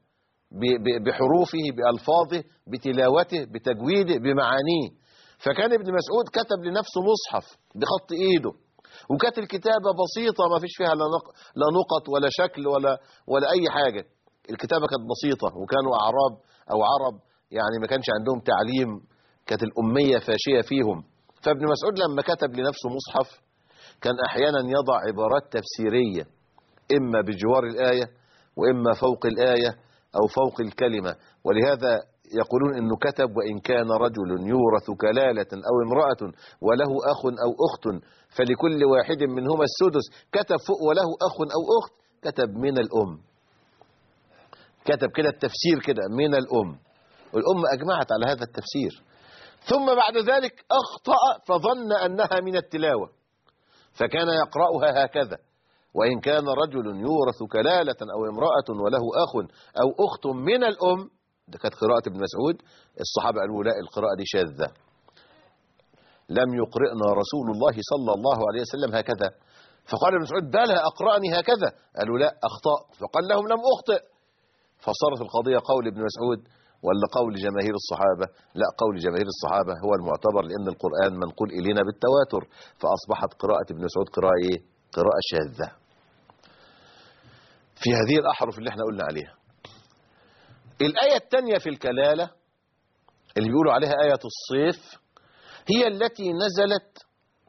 [SPEAKER 2] بحروفه، بألفاظه، بتلاوته، بتجويده، بمعانيه. فكان ابن مسعود كتب لنفسه مصحف بخط إيده، وكانت الكتابة بسيطة ما فيش فيها لا نقط ولا شكل ولا ولا أي حاجة. الكتابة كانت بسيطة، وكانوا أعراب أو عرب يعني ما كانش عندهم تعليم، كانت الأمية فاشية فيهم. فابن مسعود لما كتب لنفسه مصحف كان أحيانا يضع عبارات تفسيرية إما بجوار الآية وإما فوق الآية أو فوق الكلمة. ولهذا يقولون إنه كتب وإن كان رجل يورث كلالة أو امرأة وله أخ أو أخت فلكل واحد منهما السدس، كتب فوق وله أخ أو أخت، كتب من الأم، كتب كده التفسير كده من الأم. والأم أجمعت على هذا التفسير. ثم بعد ذلك أخطأ فظن أنها من التلاوة فكان يقرأها هكذا: وإن كان رجل يورث كلالة أو امرأة وله أخ أو أخت من الأم. ده كانت قراءة ابن مسعود. الصحابة قالوا لا، القراءة دي شاذة، لم يقرئنا رسول الله صلى الله عليه وسلم هكذا. فقال ابن مسعود بلى أقرأني هكذا. قالوا لا، أخطأت. فقال لهم لم أخطئ. فصارت القضية قول ابن مسعود ولا قول جماهير الصحابة؟ لا، قول جماهير الصحابة هو المعتبر، لأن القرآن منقول إلينا بالتواتر. فأصبحت قراءة ابن مسعود قراءة إيه؟ قراءة شاذة في هذه الأحرف اللي احنا قلنا عليها. الآية الثانية في الكلالة اللي بيقولوا عليها آية الصيف هي التي نزلت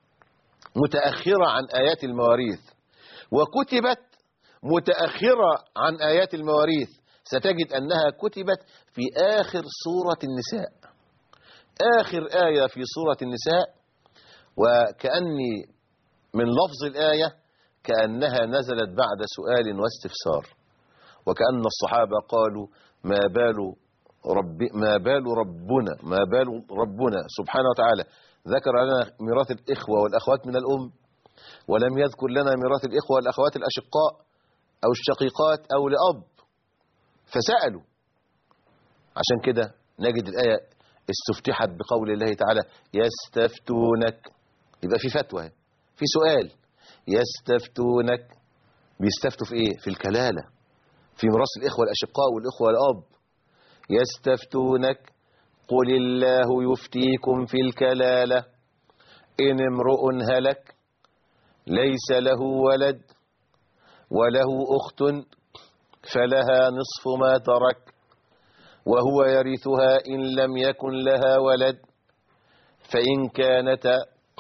[SPEAKER 2] متأخرة عن آيات المواريث، وكتبت متأخرة عن آيات المواريث. ستجد أنها كتبت في آخر سورة النساء، آخر آية في سورة النساء. وكأني من لفظ الآية كأنها نزلت بعد سؤال واستفسار، وكأن الصحابة قالوا ما بال رب ما بال ربنا ما بال ربنا سبحانه وتعالى ذكر لنا ميراث الإخوة والأخوات من الأم، ولم يذكر لنا ميراث الإخوة والأخوات الأشقاء أو الشقيقات أو لأب. فسألوا. عشان كده نجد الآية استفتحت بقول الله تعالى يستفتونك. يبقى في فتوى، في سؤال. يستفتونك، بيستفتوا في ايه؟ في الكلالة، في ميراث الإخوة الأشقاء والإخوة الأب. يستفتونك قل الله يفتيكم في الكلالة إن امرؤ هلك ليس له ولد وله أخت فلها نصف ما ترك وهو يرثها إن لم يكن لها ولد، فإن كانتا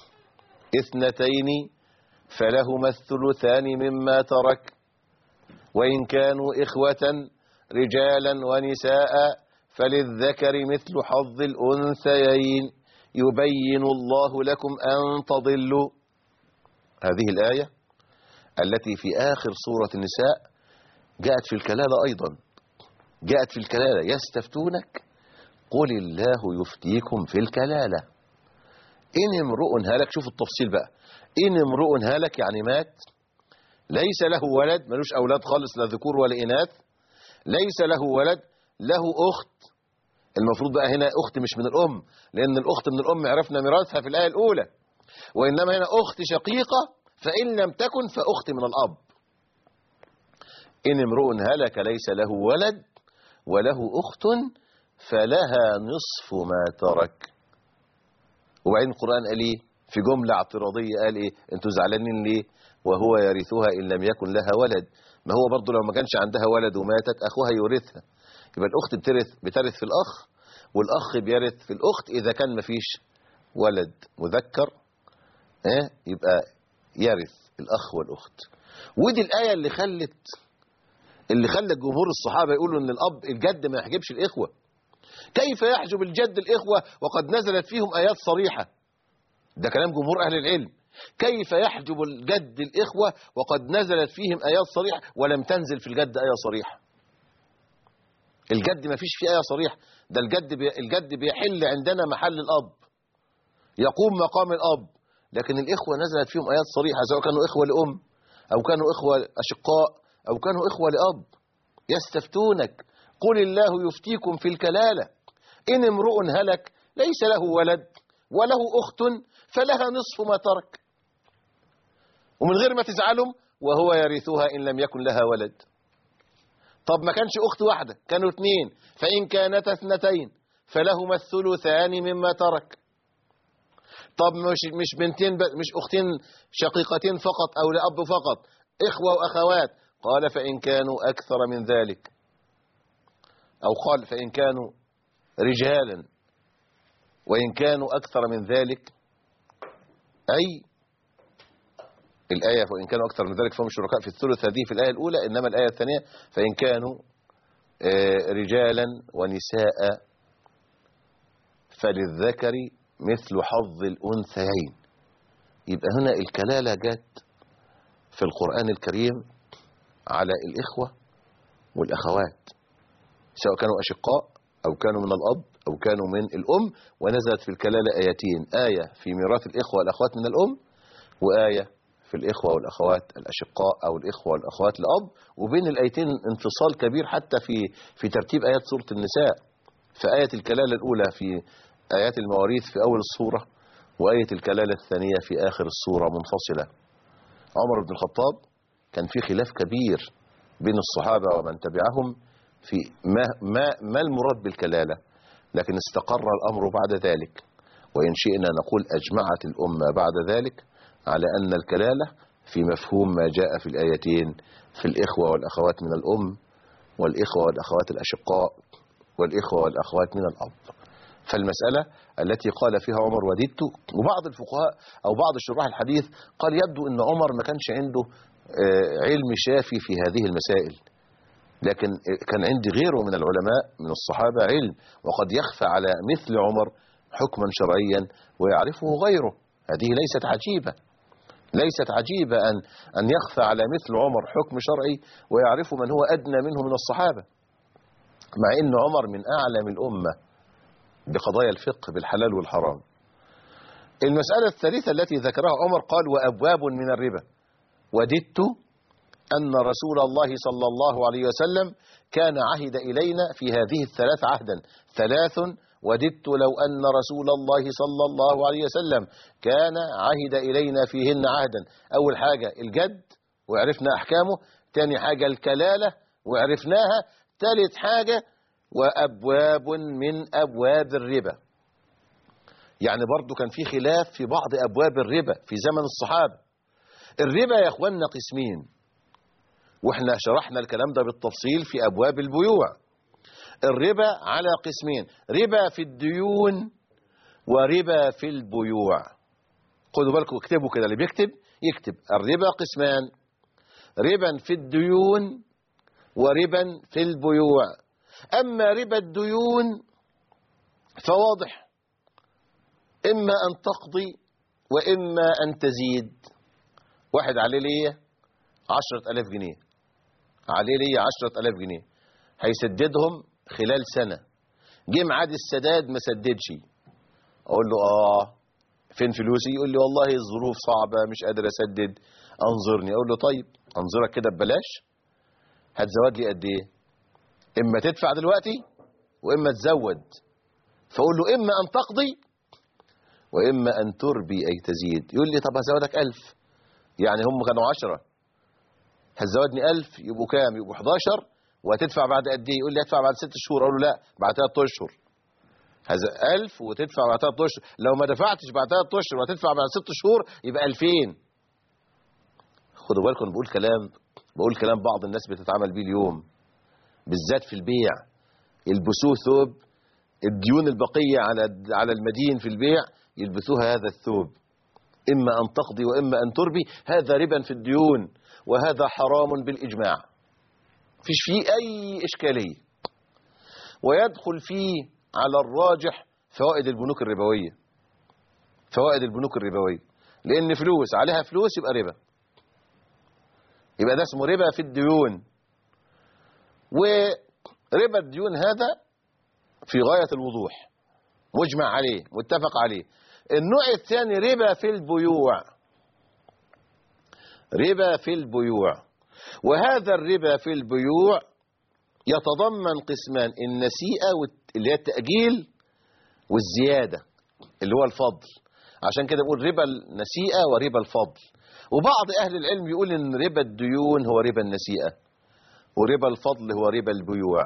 [SPEAKER 2] اثنتين فلهما الثلثان مما ترك، وإن كانوا إخوة رجالا ونساء فللذكر مثل حظ الأنثيين يبين الله لكم أن تضلوا. هذه الآية التي في آخر سورة النساء جاءت في الكلالة أيضا، جاءت في الكلالة يستفتونك قل الله يفتيكم في الكلالة إن امرؤ هلك. شوف التفصيل بقى، إن امرؤ هلك يعني مات، ليس له ولد، ملوش أولاد خالص لا ذكور ولا إناث، ليس له ولد له أخت. المفروض بقى هنا أخت مش من الأم، لأن الأخت من الأم عرفنا ميراثها في الآية الأولى، وإنما هنا أخت شقيقة، فإن لم تكن فأخت من الأب. إن امرؤ هلك ليس له ولد وله أخت فلها نصف ما ترك. وبعدين القرآن قال إيه في جملة اعتراضية؟ قال إيه؟ أنتوا زعلانين ليه؟ وهو يرثها إن لم يكن لها ولد. ما هو برضو لو ما كانش عندها ولد وماتت أخوها يورثها. يبقى الأخت بترث بترث في الأخ، والأخ بيرث في الأخت إذا كان ما فيش ولد مذكر، اه يبقى يرث الأخ والأخت. ودي الآية اللي خلت اللي خلت جمهور الصحابة يقولوا إن الأب الجد ما يحجبش الإخوة. كيف يحجب الجد الإخوة وقد نزلت فيهم آيات صريحة؟ ده كلام جمهور أهل العلم. كيف يحجب الجد الإخوة وقد نزلت فيهم آيات صريحة ولم تنزل في الجد آية صريحة؟ الجد ما فيش فيه آية صريحة، ده الجد بي الجد بيحل عندنا محل الأب، يقوم مقام الأب. لكن الإخوة نزلت فيهم آيات صريحة، سواء كانوا إخوة لأم أو كانوا إخوة أشقاء أو كانوا إخوة لأب. يستفتونك قل الله يفتيكم في الكلالة إن امرؤ هلك ليس له ولد وله أخت فلها نصف ما ترك. ومن غير ما تزعلهم وهو يرثها إن لم يكن لها ولد. طب ما كانش أخت واحدة، كانوا اثنين، فإن كانتا اثنتين فلهما الثلثان مما ترك. طب مش مش بنتين مش أختين شقيقتين فقط أو لأب فقط، إخوة وأخوات. قال فإن كانوا أكثر من ذلك، أو قال فإن كانوا رجالا وإن كانوا أكثر من ذلك، أي الآية وإن كانوا أكثر من ذلك فهم الشركاء في الثلث، هذه في الآية الأولى. إنما الآية الثانية فإن كانوا رجالا ونساء فللذكر مثل حظ الأنثيين. يبقى هنا الكلالة جت في القرآن الكريم على الإخوة والأخوات، سواء كانوا أشقاء أو كانوا من الأب أو كانوا من الأم. ونزلت في الكلالة آيتين، آية في ميراث الإخوة والأخوات من الأم، وآية في الإخوة والأخوات الأشقاء أو الإخوة والأخوات الأب. وبين الآيتين انفصال كبير حتى في في ترتيب آيات سورة النساء. فآية الكلالة الأولى في آيات المواريث في أول السورة، وآية الكلالة الثانية في آخر السورة منفصلة. عمر بن الخطاب كان في خلاف كبير بين الصحابة ومن تبعهم في ما, ما, ما المراد بالكلالة، لكن استقر الأمر بعد ذلك. وإن شئنا نقول أجمعت الأمة بعد ذلك على أن الكلالة في مفهوم ما جاء في الآيتين في الإخوة والأخوات من الأم والإخوة والأخوات الأشقاء والإخوة والأخوات من الأب. فالمسألة التي قال فيها عمر وددت، وبعض الفقهاء أو بعض شراح الحديث قال يبدو أن عمر ما كانش عنده علم شافي في هذه المسائل، لكن كان عندي غيره من العلماء من الصحابة علم، وقد يخفى على مثل عمر حكما شرعيا ويعرفه غيره. هذه ليست عجيبة، ليست عجيبة أن أن يخفى على مثل عمر حكم شرعي ويعرفه من هو أدنى منه من الصحابة، مع أن عمر من أعلم الأمة بقضايا الفقه بالحلال والحرام. المسألة الثالثة التي ذكرها عمر قال وأبواب من الربا. وددت أن رسول الله صلى الله عليه وسلم كان عهد إلينا في هذه الثلاث عهدا ثلاث. وددت لو أن رسول الله صلى الله عليه وسلم كان عهد إلينا فيهن عهدا. أول حاجة الجد وعرفنا أحكامه، تاني حاجة الكلالة وعرفناها، ثالث حاجة وأبواب من أبواب الربا. يعني برضو كان في خلاف في بعض أبواب الربا في زمن الصحابة. الربا يا أخوانا قسمين، وإحنا شرحنا الكلام ده بالتفصيل في أبواب البيوع. الربا على قسمين، ربا في الديون وربا في البيوع. خدوا بالكم اكتبوا كده، اللي بيكتب يكتب الربا قسمان، ربا في الديون وربا في البيوع. أما ربا الديون فواضح، إما أن تقضي وإما أن تزيد. واحد عليه ليه عشرة ألاف جنيه، عليه ليه عشرة ألاف جنيه، هيسددهم خلال سنة، جه ميعاد السداد ما سددش، أقول له آه فين فلوسي؟ يقول لي والله الظروف صعبة مش قادر أسدد، أنظرني. أقول له طيب أنظرك كده ببلاش، هتزود لي قد إيه؟ إما تدفع دلوقتي وإما تزود. فأقول له إما أن تقضي وإما أن تربي أي تزيد. يقول لي طب هزودك ألف، يعني هم كانوا عشرة، هتزودني ألف يبقوا كام؟ يبقوا حداشر، وهتدفع بعد قد إيه؟ يقول لي هدفع بعد ست شهور. أقول له لا، بعد ثلاث أشهر. هذا ألف وتدفع بعد ثلاث أشهر، لو ما دفعتش بعد ثلاث أشهر وهتدفع بعد ست شهور يبقى ألفين. خدوا بالكم، بقول كلام بقول كلام بعض الناس بتتعامل بيه اليوم، بالذات في البيع. يلبسوه ثوب الديون البقية على على المدين في البيع، يلبسوها هذا الثوب، إما أن تقضي وإما أن تربي. هذا ربا في الديون، وهذا حرام بالإجماع، فيش فيه أي إشكالية. ويدخل فيه على الراجح فوائد البنوك الربوية، فوائد البنوك الربوية، لأن فلوس عليها فلوس يبقى ربا، يبقى ده اسمه ربا في الديون. وربا الديون هذا في غاية الوضوح، مجمع عليه، متفق عليه. النوع الثاني ربا في البيوع، ربا في البيوع. وهذا الربا في البيوع يتضمن قسمان: النسيئة اللي هي التأجيل، والزيادة اللي هو الفضل. عشان كده بقول ربا النسيئة وربا الفضل. وبعض أهل العلم يقول إن ربا الديون هو ربا النسيئة، وربا الفضل هو ربا البيوع.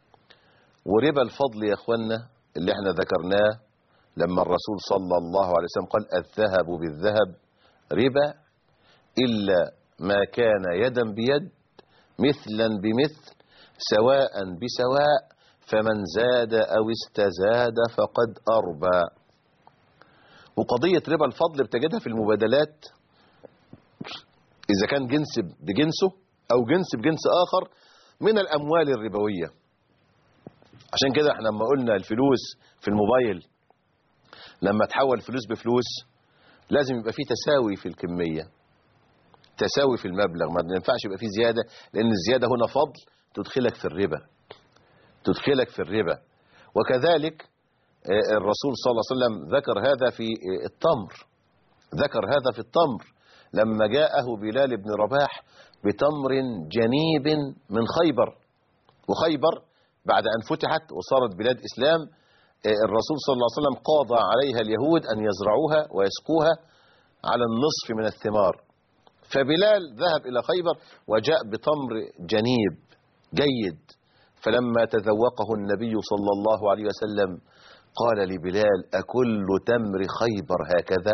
[SPEAKER 2] وربا الفضل يا أخوانا اللي احنا ذكرناه لما الرسول صلى الله عليه وسلم قال الذهب بالذهب ربا إلا ما كان يدا بيد مثلا بمثل سواء بسواء فمن زاد أو استزاد فقد أربى. وقضية ربا الفضل بتجدها في المبادلات، إذا كان جنس بجنسه أو جنس بجنس آخر من الأموال الربوية. عشان كده احنا لما قلنا الفلوس في الموبايل، لما تحول فلوس بفلوس لازم يبقى فيه تساوي في الكمية، تساوي في المبلغ، ما ينفعش يبقى فيه زيادة، لأن الزيادة هنا فضل تدخلك في الربا، تدخلك في الربا. وكذلك الرسول صلى الله عليه وسلم ذكر هذا في التمر، ذكر هذا في التمر لما جاءه بلال بن رباح بتمر جنيب من خيبر. وخيبر بعد أن فتحت وصارت بلاد إسلام، الرسول صلى الله عليه وسلم قاضى عليها اليهود أن يزرعوها ويسقوها على النصف من الثمار. فبلال ذهب إلى خيبر وجاء بتمر جنيب جيد، فلما تذوقه النبي صلى الله عليه وسلم قال لبلال أكل تمر خيبر هكذا؟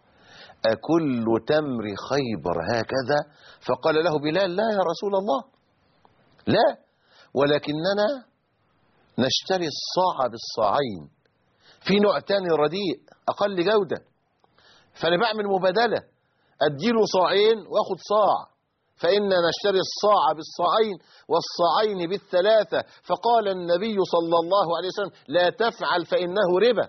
[SPEAKER 2] أكل تمر خيبر هكذا؟ فقال له بلال لا يا رسول الله، لا، ولكننا نشتري الصاع بالصاعين، في نوع تاني رديء أقل جودة، فأنا بعمل مبادلة، أديله صاعين وأخد صاع، فإننا نشتري الصاع بالصاعين والصاعين بالثلاثة. فقال النبي صلى الله عليه وسلم لا تفعل فإنه ربا،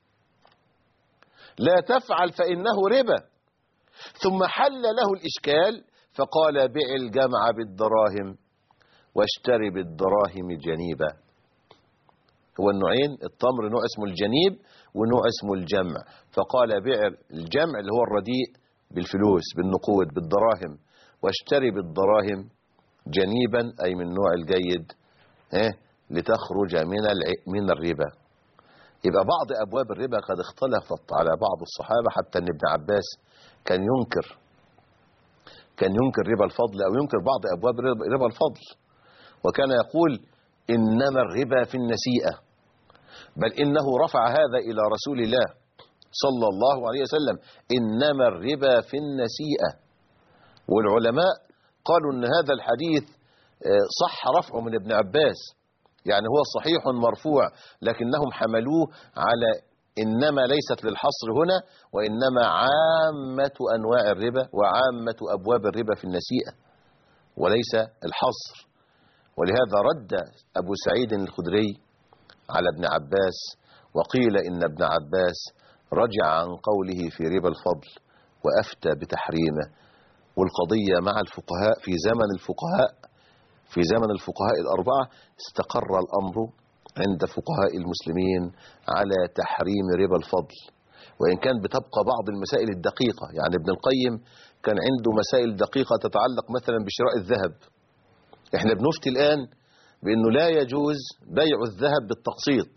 [SPEAKER 2] لا تفعل فإنه ربا. ثم حل له الإشكال فقال بع الجمع بالدراهم واشتري بالدراهم جنيبا. هو النوعين، التمر نوع اسمه الجنيب ونوع اسمه الجمع. فقال بع الجمع اللي هو الرديء بالفلوس بالنقود بالدراهم، واشتري بالدراهم جنيبا أي من النوع الجيد اه لتخرج من من الربا. يبقى بعض أبواب الربا قد اختلفت على بعض الصحابة، حتى أن ابن عباس كان ينكر كان ينكر ربا الفضل أو ينكر بعض أبواب ربا الفضل، وكان يقول إنما الربا في النسيئة، بل إنه رفع هذا إلى رسول الله صلى الله عليه وسلم، إنما الربا في النسيئة. والعلماء قالوا إن هذا الحديث صح رفعه من ابن عباس، يعني هو صحيح مرفوع، لكنهم حملوه على إنما ليست للحصر هنا، وإنما عامة أنواع الربا وعامة أبواب الربا في النسيئة وليس الحصر. ولهذا رد أبو سعيد الخدري على ابن عباس، وقيل إن ابن عباس رجع عن قوله في ربا الفضل وأفتى بتحريمه. والقضية مع الفقهاء في زمن الفقهاء في زمن الفقهاء الأربعة استقر الأمر عند فقهاء المسلمين على تحريم ربا الفضل، وإن كان بتبقى بعض المسائل الدقيقة. يعني ابن القيم كان عنده مسائل دقيقة تتعلق مثلا بشراء الذهب. احنا بنفتي الآن بأنه لا يجوز بيع الذهب بالتقسيط.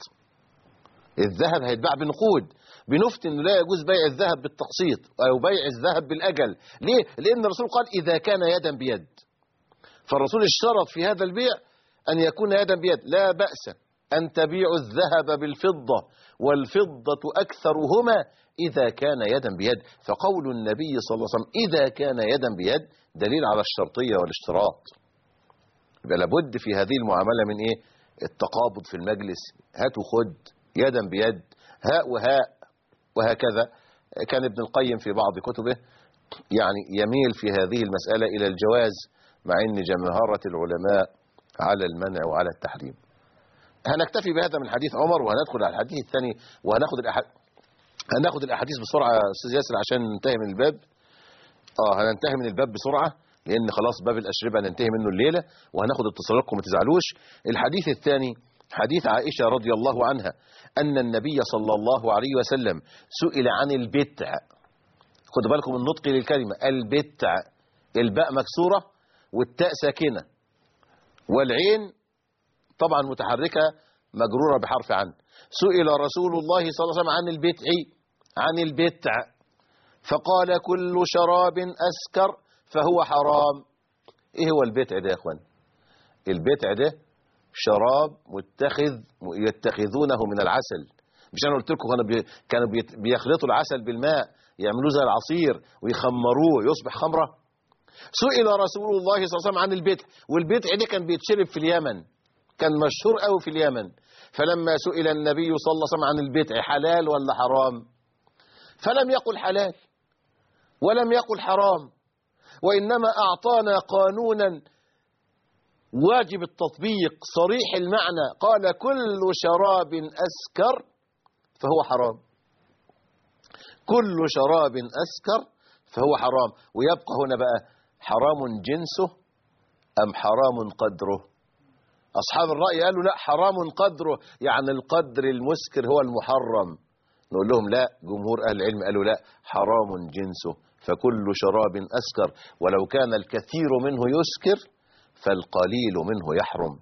[SPEAKER 2] الذهب هيتباع بنقود، بنفتي أنه لا يجوز بيع الذهب بالتقسيط أو بيع الذهب بالأجل. ليه؟ لأن الرسول قال إذا كان يدا بيد، فالرسول اشترط في هذا البيع أن يكون يدا بيد. لا بأس أن تبيعوا الذهب بالفضة والفضة أكثرهما إذا كان يدا بيد. فقول النبي صلى الله عليه وسلم إذا كان يدا بيد دليل على الشرطية والاشتراط. يبقى لابد في هذه المعاملة من إيه؟ التقابض في المجلس، هات وخد، يدا بيد، هاء وهاء، وهكذا. كان ابن القيم في بعض كتبه يعني يميل في هذه المسألة إلى الجواز، مع أن جمهرة العلماء على المنع وعلى التحريم. هنكتفي بهذا من حديث عمر، وهندخل على الحديث الثاني، وهناخد الأحد... هناخد الأحاديث بسرعة يا أستاذ ياسر عشان ننتهي من الباب. اه هننتهي من الباب بسرعة لأن خلاص باب الأشربة ننتهي منه الليلة، وهناخد اتصالاتكم ما تزعلوش. الحديث الثاني حديث عائشة رضي الله عنها أن النبي صلى الله عليه وسلم سئل عن البتع. خدوا بالكم من نطق للكلمة البتع، الباء مكسورة والتاء ساكنة والعين طبعا متحركة مجرورة بحرف عن. سئل رسول الله صلى الله عليه وسلم عن البتع عن البتع فقال كل شراب أسكر فهو حرام. ايه هو البتع ده يا اخوان؟ البتع ده شراب متخذ يتخذونه من العسل. مش انا قلت لكم كانوا بي كانوا بيخلطوا العسل بالماء يعملوه زي العصير ويخمروه يصبح خمره. سئل رسول الله صلى الله عليه وسلم عن البتع، والبتع ده كان بيتشرب في اليمن، كان مشهور قوي في اليمن. فلما سئل النبي صلى الله عليه وسلم عن البتع حلال ولا حرام، فلم يقل حلال ولم يقل حرام، وإنما أعطانا قانونا واجب التطبيق صريح المعنى، قال كل شراب أسكر فهو حرام. كل شراب أسكر فهو حرام. ويبقى هنا بقى حرام جنسه أم حرام قدره؟ أصحاب الرأي قالوا لا حرام قدره، يعني القدر المسكر هو المحرم. نقول لهم لا، جمهور أهل العلم قالوا لا حرام جنسه، فكل شراب أسكر ولو كان الكثير منه يسكر فالقليل منه يحرم.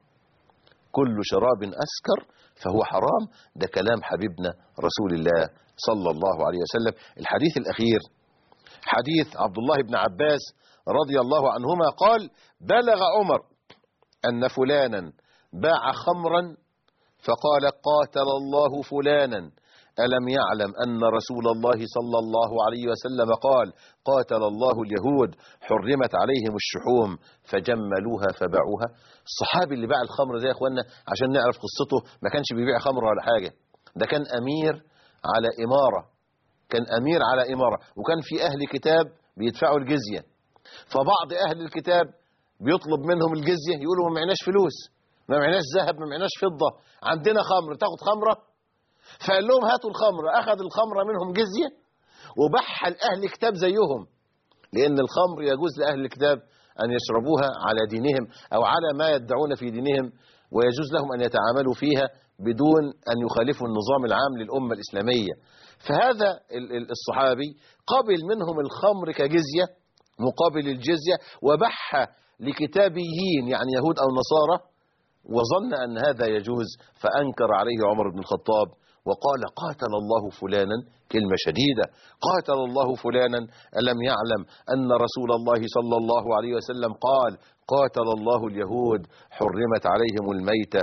[SPEAKER 2] كل شراب أسكر فهو حرام. ده كلام حبيبنا رسول الله صلى الله عليه وسلم. الحديث الأخير حديث عبد الله بن عباس رضي الله عنهما قال بلغ عمر أن فلانا باع خمرا فقال قاتل الله فلانا ألم يعلم أن رسول الله صلى الله عليه وسلم قال قاتل الله اليهود حرمت عليهم الشحوم فجملوها فباعوها. الصحابي اللي باع الخمر ده يا اخوانا عشان نعرف قصته ما كانش بيبيع خمر ولا حاجة، ده كان أمير على إمارة، كان أمير على إمارة، وكان في أهل كتاب بيدفعوا الجزية، فبعض أهل الكتاب بيطلب منهم الجزية يقولوا ما معناش فلوس، ما معناش ذهب، ما معناش فضة، عندنا خمر تاخد خمرة؟ فقال لهم هاتوا الخمر، أخذ الخمر منهم جزية وباعها لأهل كتاب زيهم، لأن الخمر يجوز لأهل الكتاب أن يشربوها على دينهم أو على ما يدعون في دينهم، ويجوز لهم أن يتعاملوا فيها بدون أن يخالفوا النظام العام للأمة الإسلامية. فهذا الصحابي قبل منهم الخمر كجزية مقابل الجزية وباعها لكتابيين يعني يهود أو نصارى، وظن أن هذا يجوز، فأنكر عليه عمر بن الخطاب وقال قاتل الله فلانا، كلمة شديدة، قاتل الله فلانا ألم يعلم أن رسول الله صلى الله عليه وسلم قال قاتل الله اليهود حرمت عليهم الميتة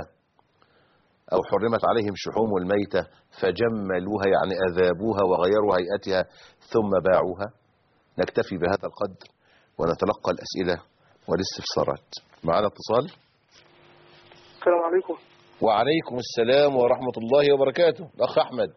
[SPEAKER 2] أو حرمت عليهم شحوم الميتة فجملوها يعني أذابوها وغيروا هيئتها ثم باعوها. نكتفي بهذا القدر ونتلقى الأسئلة والاستفسارات. معنا اتصال.
[SPEAKER 3] السلام عليكم.
[SPEAKER 2] وعليكم السلام ورحمة الله وبركاته. الأخ أحمد.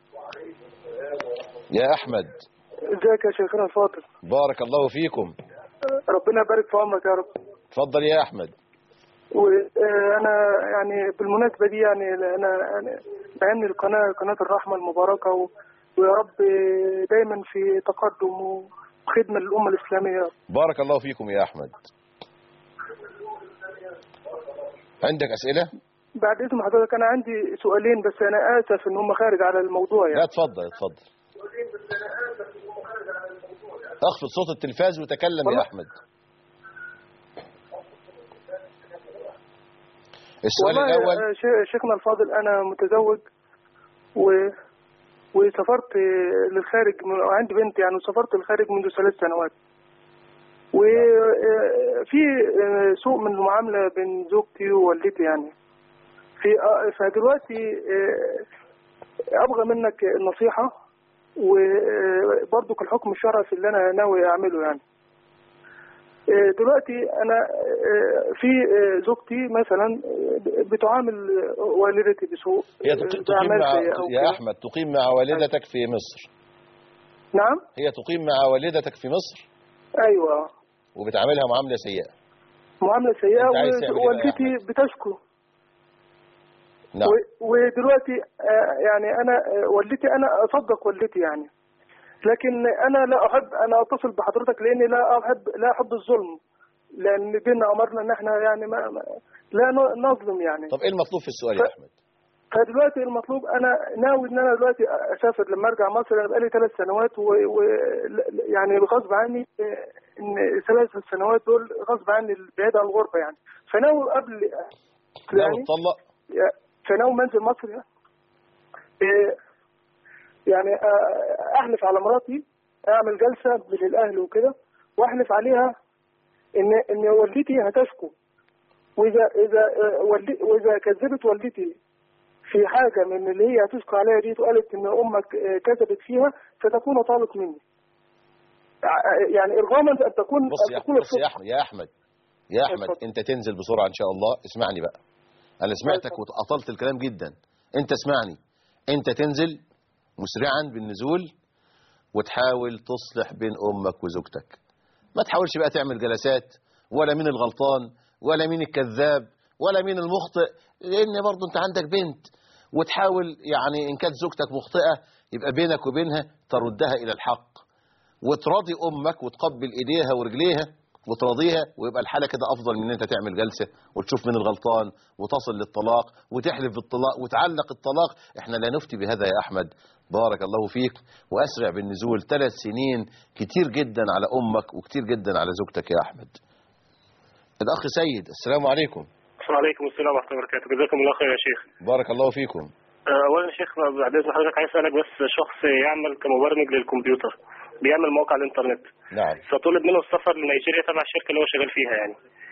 [SPEAKER 2] يا أحمد
[SPEAKER 3] ازيك يا شيخنا الفاضل؟
[SPEAKER 2] بارك الله فيكم.
[SPEAKER 3] ربنا يبارك في عمرك يا رب.
[SPEAKER 2] اتفضل يا أحمد.
[SPEAKER 3] وأنا يعني بالمناسبة دي يعني أنا بعمل القناة قناة الرحمة المباركة، ويا رب دايما في تقدم وخدمة للأمة الإسلامية.
[SPEAKER 2] بارك الله فيكم يا أحمد. عندك أسئلة؟
[SPEAKER 3] بعد إذن حضرتك أنا عندي سؤالين بس أنا آسف إن هم خارج على الموضوع يعني.
[SPEAKER 2] لا اتفضل اتفضل. اخفض صوت التلفاز وتكلم يا أحمد. السؤال
[SPEAKER 3] والله
[SPEAKER 2] الأول.
[SPEAKER 3] آه، شي- شيخنا الفاضل، أنا متزوج و... وسافرت للخارج، من- وعندي بنت يعني، وسافرت للخارج منذ ثلاث سنوات. وفي سوء من المعاملة بين زوجتي ووالدتي يعني. في آه، فدلوقتي آه، أبغى منك النصيحة، وبرضك الحكم الشرعي في اللي أنا ناوي أعمله يعني. آه، دلوقتي أنا آه، في آه، زوجتي مثلا آه، بتعامل والدتي بسوء،
[SPEAKER 2] هي
[SPEAKER 3] آه،
[SPEAKER 2] تقيم
[SPEAKER 3] بأعمال
[SPEAKER 2] مع
[SPEAKER 3] سيئة أو
[SPEAKER 2] يا
[SPEAKER 3] كده.
[SPEAKER 2] أحمد تقيم مع والدتك في مصر.
[SPEAKER 3] نعم.
[SPEAKER 2] هي تقيم مع والدتك في مصر
[SPEAKER 3] أيوة.
[SPEAKER 2] وبتعاملها معاملة سيئة.
[SPEAKER 3] معاملة سيئة،
[SPEAKER 2] أنت عايز تعمل إيه بقى يا
[SPEAKER 3] ووالدتي
[SPEAKER 2] أحمد؟
[SPEAKER 3] بتشكو.
[SPEAKER 2] نعم.
[SPEAKER 3] و- ودلوقتي آه، يعني أنا آه، والدتي، أنا أصدق والدتي يعني، لكن أنا لا أحب أنا أتصل بحضرتك لأني لا أحب لا أحب الظلم، لأن ديننا أمرنا إن إحنا يعني ما ما- لا ن- نظلم يعني.
[SPEAKER 2] طب إيه المطلوب في السؤال يا
[SPEAKER 3] ف-
[SPEAKER 2] أحمد؟
[SPEAKER 3] فدلوقتي المطلوب، أنا ناوي إن أنا دلوقتي أسافر لما أرجع مصر. أنا بقالي ثلاث سنوات و... و... يعني غصب عني آه، إن ثلاث سنوات دول غصب عني بعيد عن الغربة يعني. فناوي قبل
[SPEAKER 2] ناوي
[SPEAKER 3] يعني
[SPEAKER 2] تطلق؟
[SPEAKER 3] فناوي منزل مصر يعني. إيه، يعني آه، احلف على مراتي، اعمل جلسه من الاهل وكده، واحلف عليها ان ان والدتي هتشكو، واذا اذا آه، والدي واذا كذبت والدتي في حاجه من اللي هي هتشكو عليها دي، وقالت ان امك آه، كذبت فيها، فتكون طالت مني. ع- يعني ارغاما ان تكون
[SPEAKER 2] بص
[SPEAKER 3] ان
[SPEAKER 2] يا
[SPEAKER 3] تكون
[SPEAKER 2] بص يا
[SPEAKER 3] الصدق.
[SPEAKER 2] أحمد يا أحمد يا أحمد
[SPEAKER 3] اتفضل.
[SPEAKER 2] أنت تنزل بسرعة إن شاء الله. اسمعني بقى، أنا سمعتك
[SPEAKER 3] اتفضل.
[SPEAKER 2] وأطلت الكلام جدا. أنت اسمعني، أنت تنزل مسرعا بالنزول وتحاول تصلح بين أمك وزوجتك. ما تحاولش بقى تعمل جلسات ولا مين الغلطان ولا مين الكذاب ولا مين المخطئ، لأن برضو أنت عندك بنت. وتحاول يعني إن كانت زوجتك مخطئة يبقى بينك وبينها تردها إلى الحق، وتراضي أمك وتقبل إيديها ورجليها وتراضيها، ويبقى الحالة كده أفضل من إن أنت تعمل جلسة وتشوف مين الغلطان وتصل للطلاق وتحلف بالطلاق وتعلق الطلاق. إحنا لا نفتي بهذا يا أحمد، بارك الله فيك. وأسرع بالنزول، ثلاث سنين كتير جدا على أمك وكتير جدا على زوجتك يا أحمد. الأخ سيد، السلام عليكم.
[SPEAKER 4] وعليكم السلام ورحمة الله وبركاته. جزاكم الله خير يا شيخ.
[SPEAKER 2] بارك الله فيكم.
[SPEAKER 4] آه، أولا يا شيخ بعد إذن حضرتك عايز أسألك، بس شخص يعمل كمبرمج للكمبيوتر، بيعمل مواقع الإنترنت،
[SPEAKER 2] نعم.
[SPEAKER 4] فطلب منه السفر لنيجيريا تبع الشركة اللي هو شغال فيها يعني.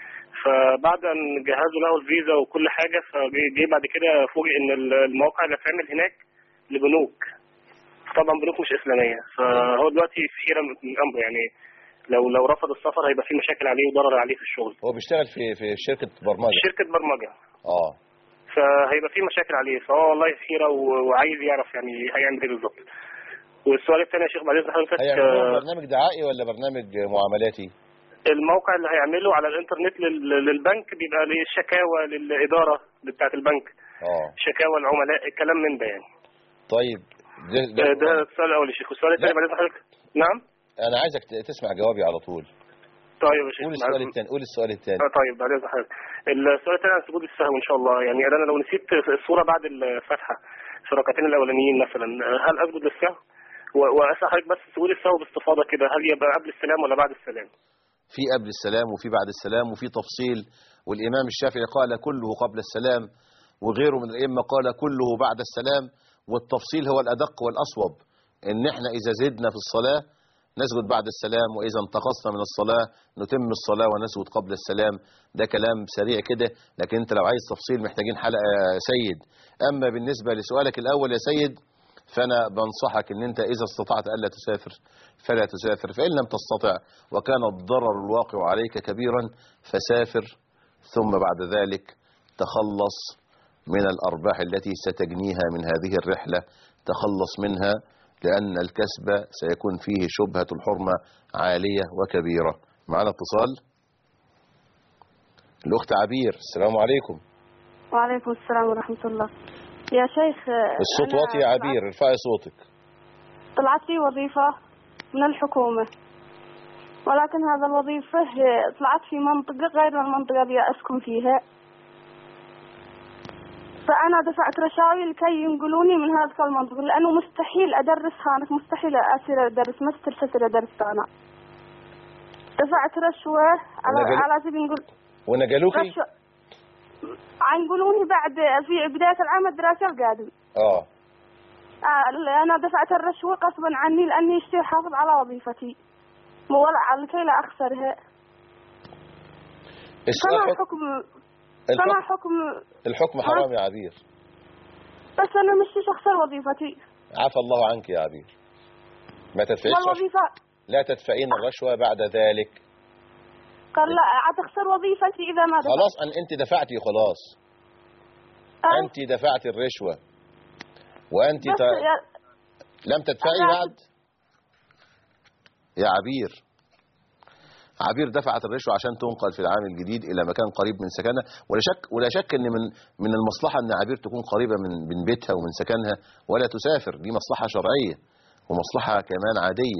[SPEAKER 4] فبعد أن جهزوا له الفيزا وكل حاجة، فجي بعد كده فوجئ إن المواقع اللي هتعمل هناك لبنوك، طبعا بنوك مش إسلامية. فهو دلوقتي في حيرة من أمره يعني، لو لو رفض السفر هيبقى في مشاكل عليه وضرر عليه في الشغل.
[SPEAKER 2] هو بيشتغل في في شركة برمجة.
[SPEAKER 4] شركة برمجة.
[SPEAKER 2] اه.
[SPEAKER 4] فهيبقى في مشاكل عليه، فهو والله في حيرة وعايز يعرف يعني هيعمل ايه بالظبط. والسؤال الثاني يا شيخ بعد اذن حضرتك،
[SPEAKER 2] هيعملوا برنامج دعائي ولا برنامج معاملاتي؟
[SPEAKER 4] الموقع اللي هيعمله على الانترنت لل- للبنك بيبقى للشكاوى للإدارة بتاعة البنك،
[SPEAKER 2] اه.
[SPEAKER 4] شكاوى العملاء، الكلام من ده يعني.
[SPEAKER 2] طيب ده,
[SPEAKER 4] ده,
[SPEAKER 2] ده,
[SPEAKER 4] ده السؤال الأول يا شيخ. والسؤال الثاني بعد اذن حضرتك. نعم.
[SPEAKER 2] انا عايزك تسمع جوابي على طول.
[SPEAKER 4] طيب يا شيخ.
[SPEAKER 2] قول السؤال الثاني قول السؤال الثاني.
[SPEAKER 4] آه طيب بعد اذن حضرتك. السؤال الثاني عن سجود السهو ان شاء الله، يعني انا لو نسيت الصورة بعد الفاتحة في الركعتين الاولانيين مثلا، هل اسجد للسهو؟ واسال حضرتك بس سجود السهو باستفاضه كده، هل يبقى قبل السلام ولا بعد السلام؟
[SPEAKER 2] في قبل السلام وفي بعد السلام وفي تفصيل، والامام الشافعي قال كله قبل السلام، وغيره من الائمه قال كله بعد السلام. والتفصيل هو الادق والاصوب، ان احنا اذا زدنا في الصلاه نسجد بعد السلام، واذا انتقصنا من الصلاه نتم الصلاه ونسجد قبل السلام. ده كلام سريع كده، لكن انت لو عايز تفصيل محتاجين حلقه يا سيد. اما بالنسبه لسؤالك الاول يا سيد، فأنا بنصحك أن أنت إذا استطعت ألا تسافر فلا تسافر، فإن لم تستطع وكان الضرر الواقع عليك كبيرا فسافر، ثم بعد ذلك تخلص من الأرباح التي ستجنيها من هذه الرحلة، تخلص منها، لأن الكسب سيكون فيه شبهة الحرمة عالية وكبيرة. معنا اتصال، الأخت عبير، السلام عليكم.
[SPEAKER 5] وعليكم السلام ورحمة الله. يا شيخ
[SPEAKER 2] الصوت واطي يا عبير، ارفعي صوتك.
[SPEAKER 5] طلعت لي وظيفة من الحكومة، ولكن هذا الوظيفة طلعت في منطقة غير المنطقة اللي أسكن فيها، فأنا دفعت رشاوي لكي ينقلوني من هذه المنطقة، لأنه مستحيل أدرس هناك، مستحيل أصير أدرس مستر ستر أدرس أنا. دفعت رشوة على على سبيل نقول
[SPEAKER 2] ونقلوكي؟
[SPEAKER 5] عنقلوني بعد في بداية العام الدراسي القادم.
[SPEAKER 2] اه
[SPEAKER 5] آه أنا دفعت الرشوة غصبا عني لأني اشتي حافظ على وظيفتي ولا لكي لا أخسرها. فما حكم فما حكم
[SPEAKER 2] الحكم حرام يا عبير.
[SPEAKER 5] بس أنا مش أخسر وظيفتي.
[SPEAKER 2] عفى الله عنك يا عبير. ما تدفعيش
[SPEAKER 5] والوظيفة
[SPEAKER 2] لا تدفعين الرشوة بعد ذلك.
[SPEAKER 5] قال لا هتخسر وظيفتي إذا ما دفعت.
[SPEAKER 2] خلاص أن أنت دفعتي خلاص.
[SPEAKER 5] أي.
[SPEAKER 2] أنت دفعت الرشوة وأنت ت...
[SPEAKER 5] يا...
[SPEAKER 2] لم تدفعي بعد يا عبير. عبير دفعت الرشوة عشان تنقل في العام الجديد إلى مكان قريب من سكنها، ولا شك ولا شك إن من من المصلحة إن عبير تكون قريبة من من بيتها ومن سكنها ولا تسافر، دي مصلحة شرعية ومصلحة كمان عادية.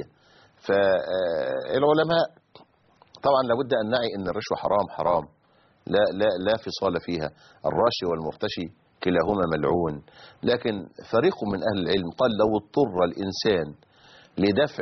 [SPEAKER 2] فالعلماء طبعا لابد أن نعي إن الرشوة حرام حرام لا لا لا فصال فيها. الراشي والمرتشي كلاهما ملعون، لكن فريق من أهل العلم قال لو اضطر الإنسان لدفع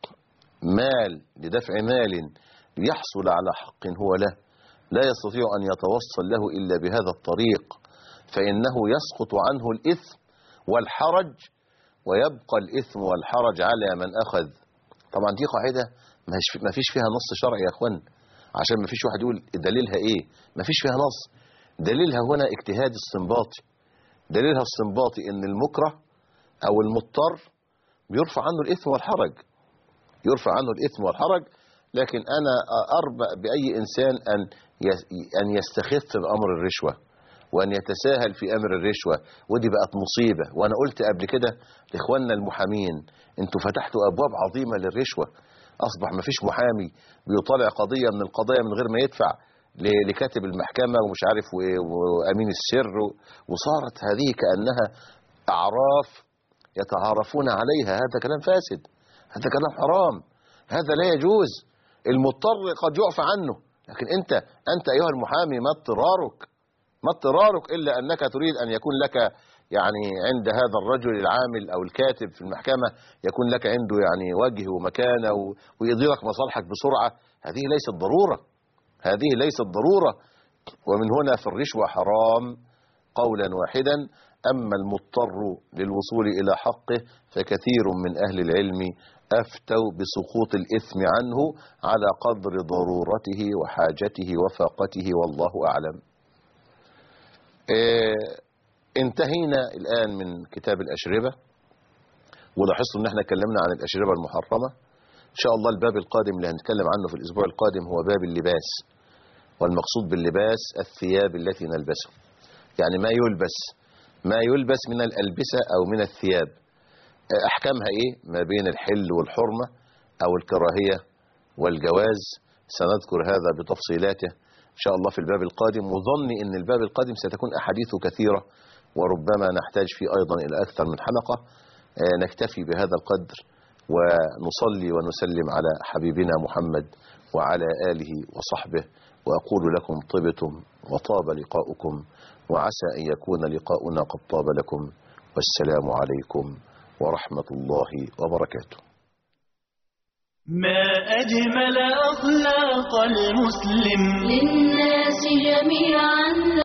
[SPEAKER 2] مال لدفع مال ليحصل على حق هو له لا يستطيع أن يتوصل له إلا بهذا الطريق فإنه يسقط عنه الإثم والحرج ويبقى الإثم والحرج على من أخذ. طبعا دي قاعدة ما فيش فيها نص شرعي يا أخوان، عشان ما فيش واحد يقول دليلها إيه. ما فيش فيها نص، دليلها هنا اجتهاد استنباطي. دليلها استنباطي إن المكره أو المضطر بيرفع عنه الإثم والحرج، يرفع عنه الإثم والحرج. لكن أنا أربأ بأي إنسان أن أن يستخف بأمر الرشوة وأن يتساهل في أمر الرشوة، ودي بقت مصيبة. وأنا قلت قبل كده لإخواننا المحامين أنتوا فتحتوا أبواب عظيمة للرشوة. أصبح ما فيش محامي بيطالع قضية من القضايا من غير ما يدفع لكاتب المحكمة ومش عارف وأمين السر، وصارت هذه كأنها أعراف يتعارفون عليها. هذا كلام فاسد، هذا كلام حرام، هذا لا يجوز. المضطر قد يعفى عنه، لكن أنت أنت أيها المحامي ما اضطرارك ما اضطرارك إلا أنك تريد أن يكون لك يعني عند هذا الرجل العامل أو الكاتب في المحكمة يكون لك عنده يعني وجه ومكانة ويضيرك مصالحك بسرعة. هذه ليست ضرورة، هذه ليست ضرورة. ومن هنا في الرشوة حرام قولا واحدا. أما المضطر للوصول إلى حقه فكثير من أهل العلم أفتوا بسقوط الإثم عنه على قدر ضرورته وحاجته وفاقته، والله أعلم. إيه انتهينا الآن من كتاب الأشربة، ولاحظت أن احنا اتكلمنا عن الأشربة المحرمة. إن شاء الله الباب القادم اللي هنتكلم عنه في الأسبوع القادم هو باب اللباس، والمقصود باللباس الثياب التي نلبسها، يعني ما يلبس ما يلبس من الألبسة أو من الثياب. أحكامها إيه ما بين الحل والحرمة أو الكراهية والجواز، سنذكر هذا بتفصيلاته إن شاء الله في الباب القادم. وظني أن الباب القادم ستكون أحاديثه كثيرة وربما نحتاج فيه أيضا إلى أكثر من حلقة. نكتفي بهذا القدر ونصلي ونسلم على حبيبنا محمد وعلى آله وصحبه، وأقول لكم طبتم وطاب لقاؤكم، وعسى أن يكون لقاؤنا قد طاب لكم، والسلام عليكم ورحمة الله وبركاته.
[SPEAKER 6] ما أجمل أخلاق المسلم
[SPEAKER 1] للناس جميعا.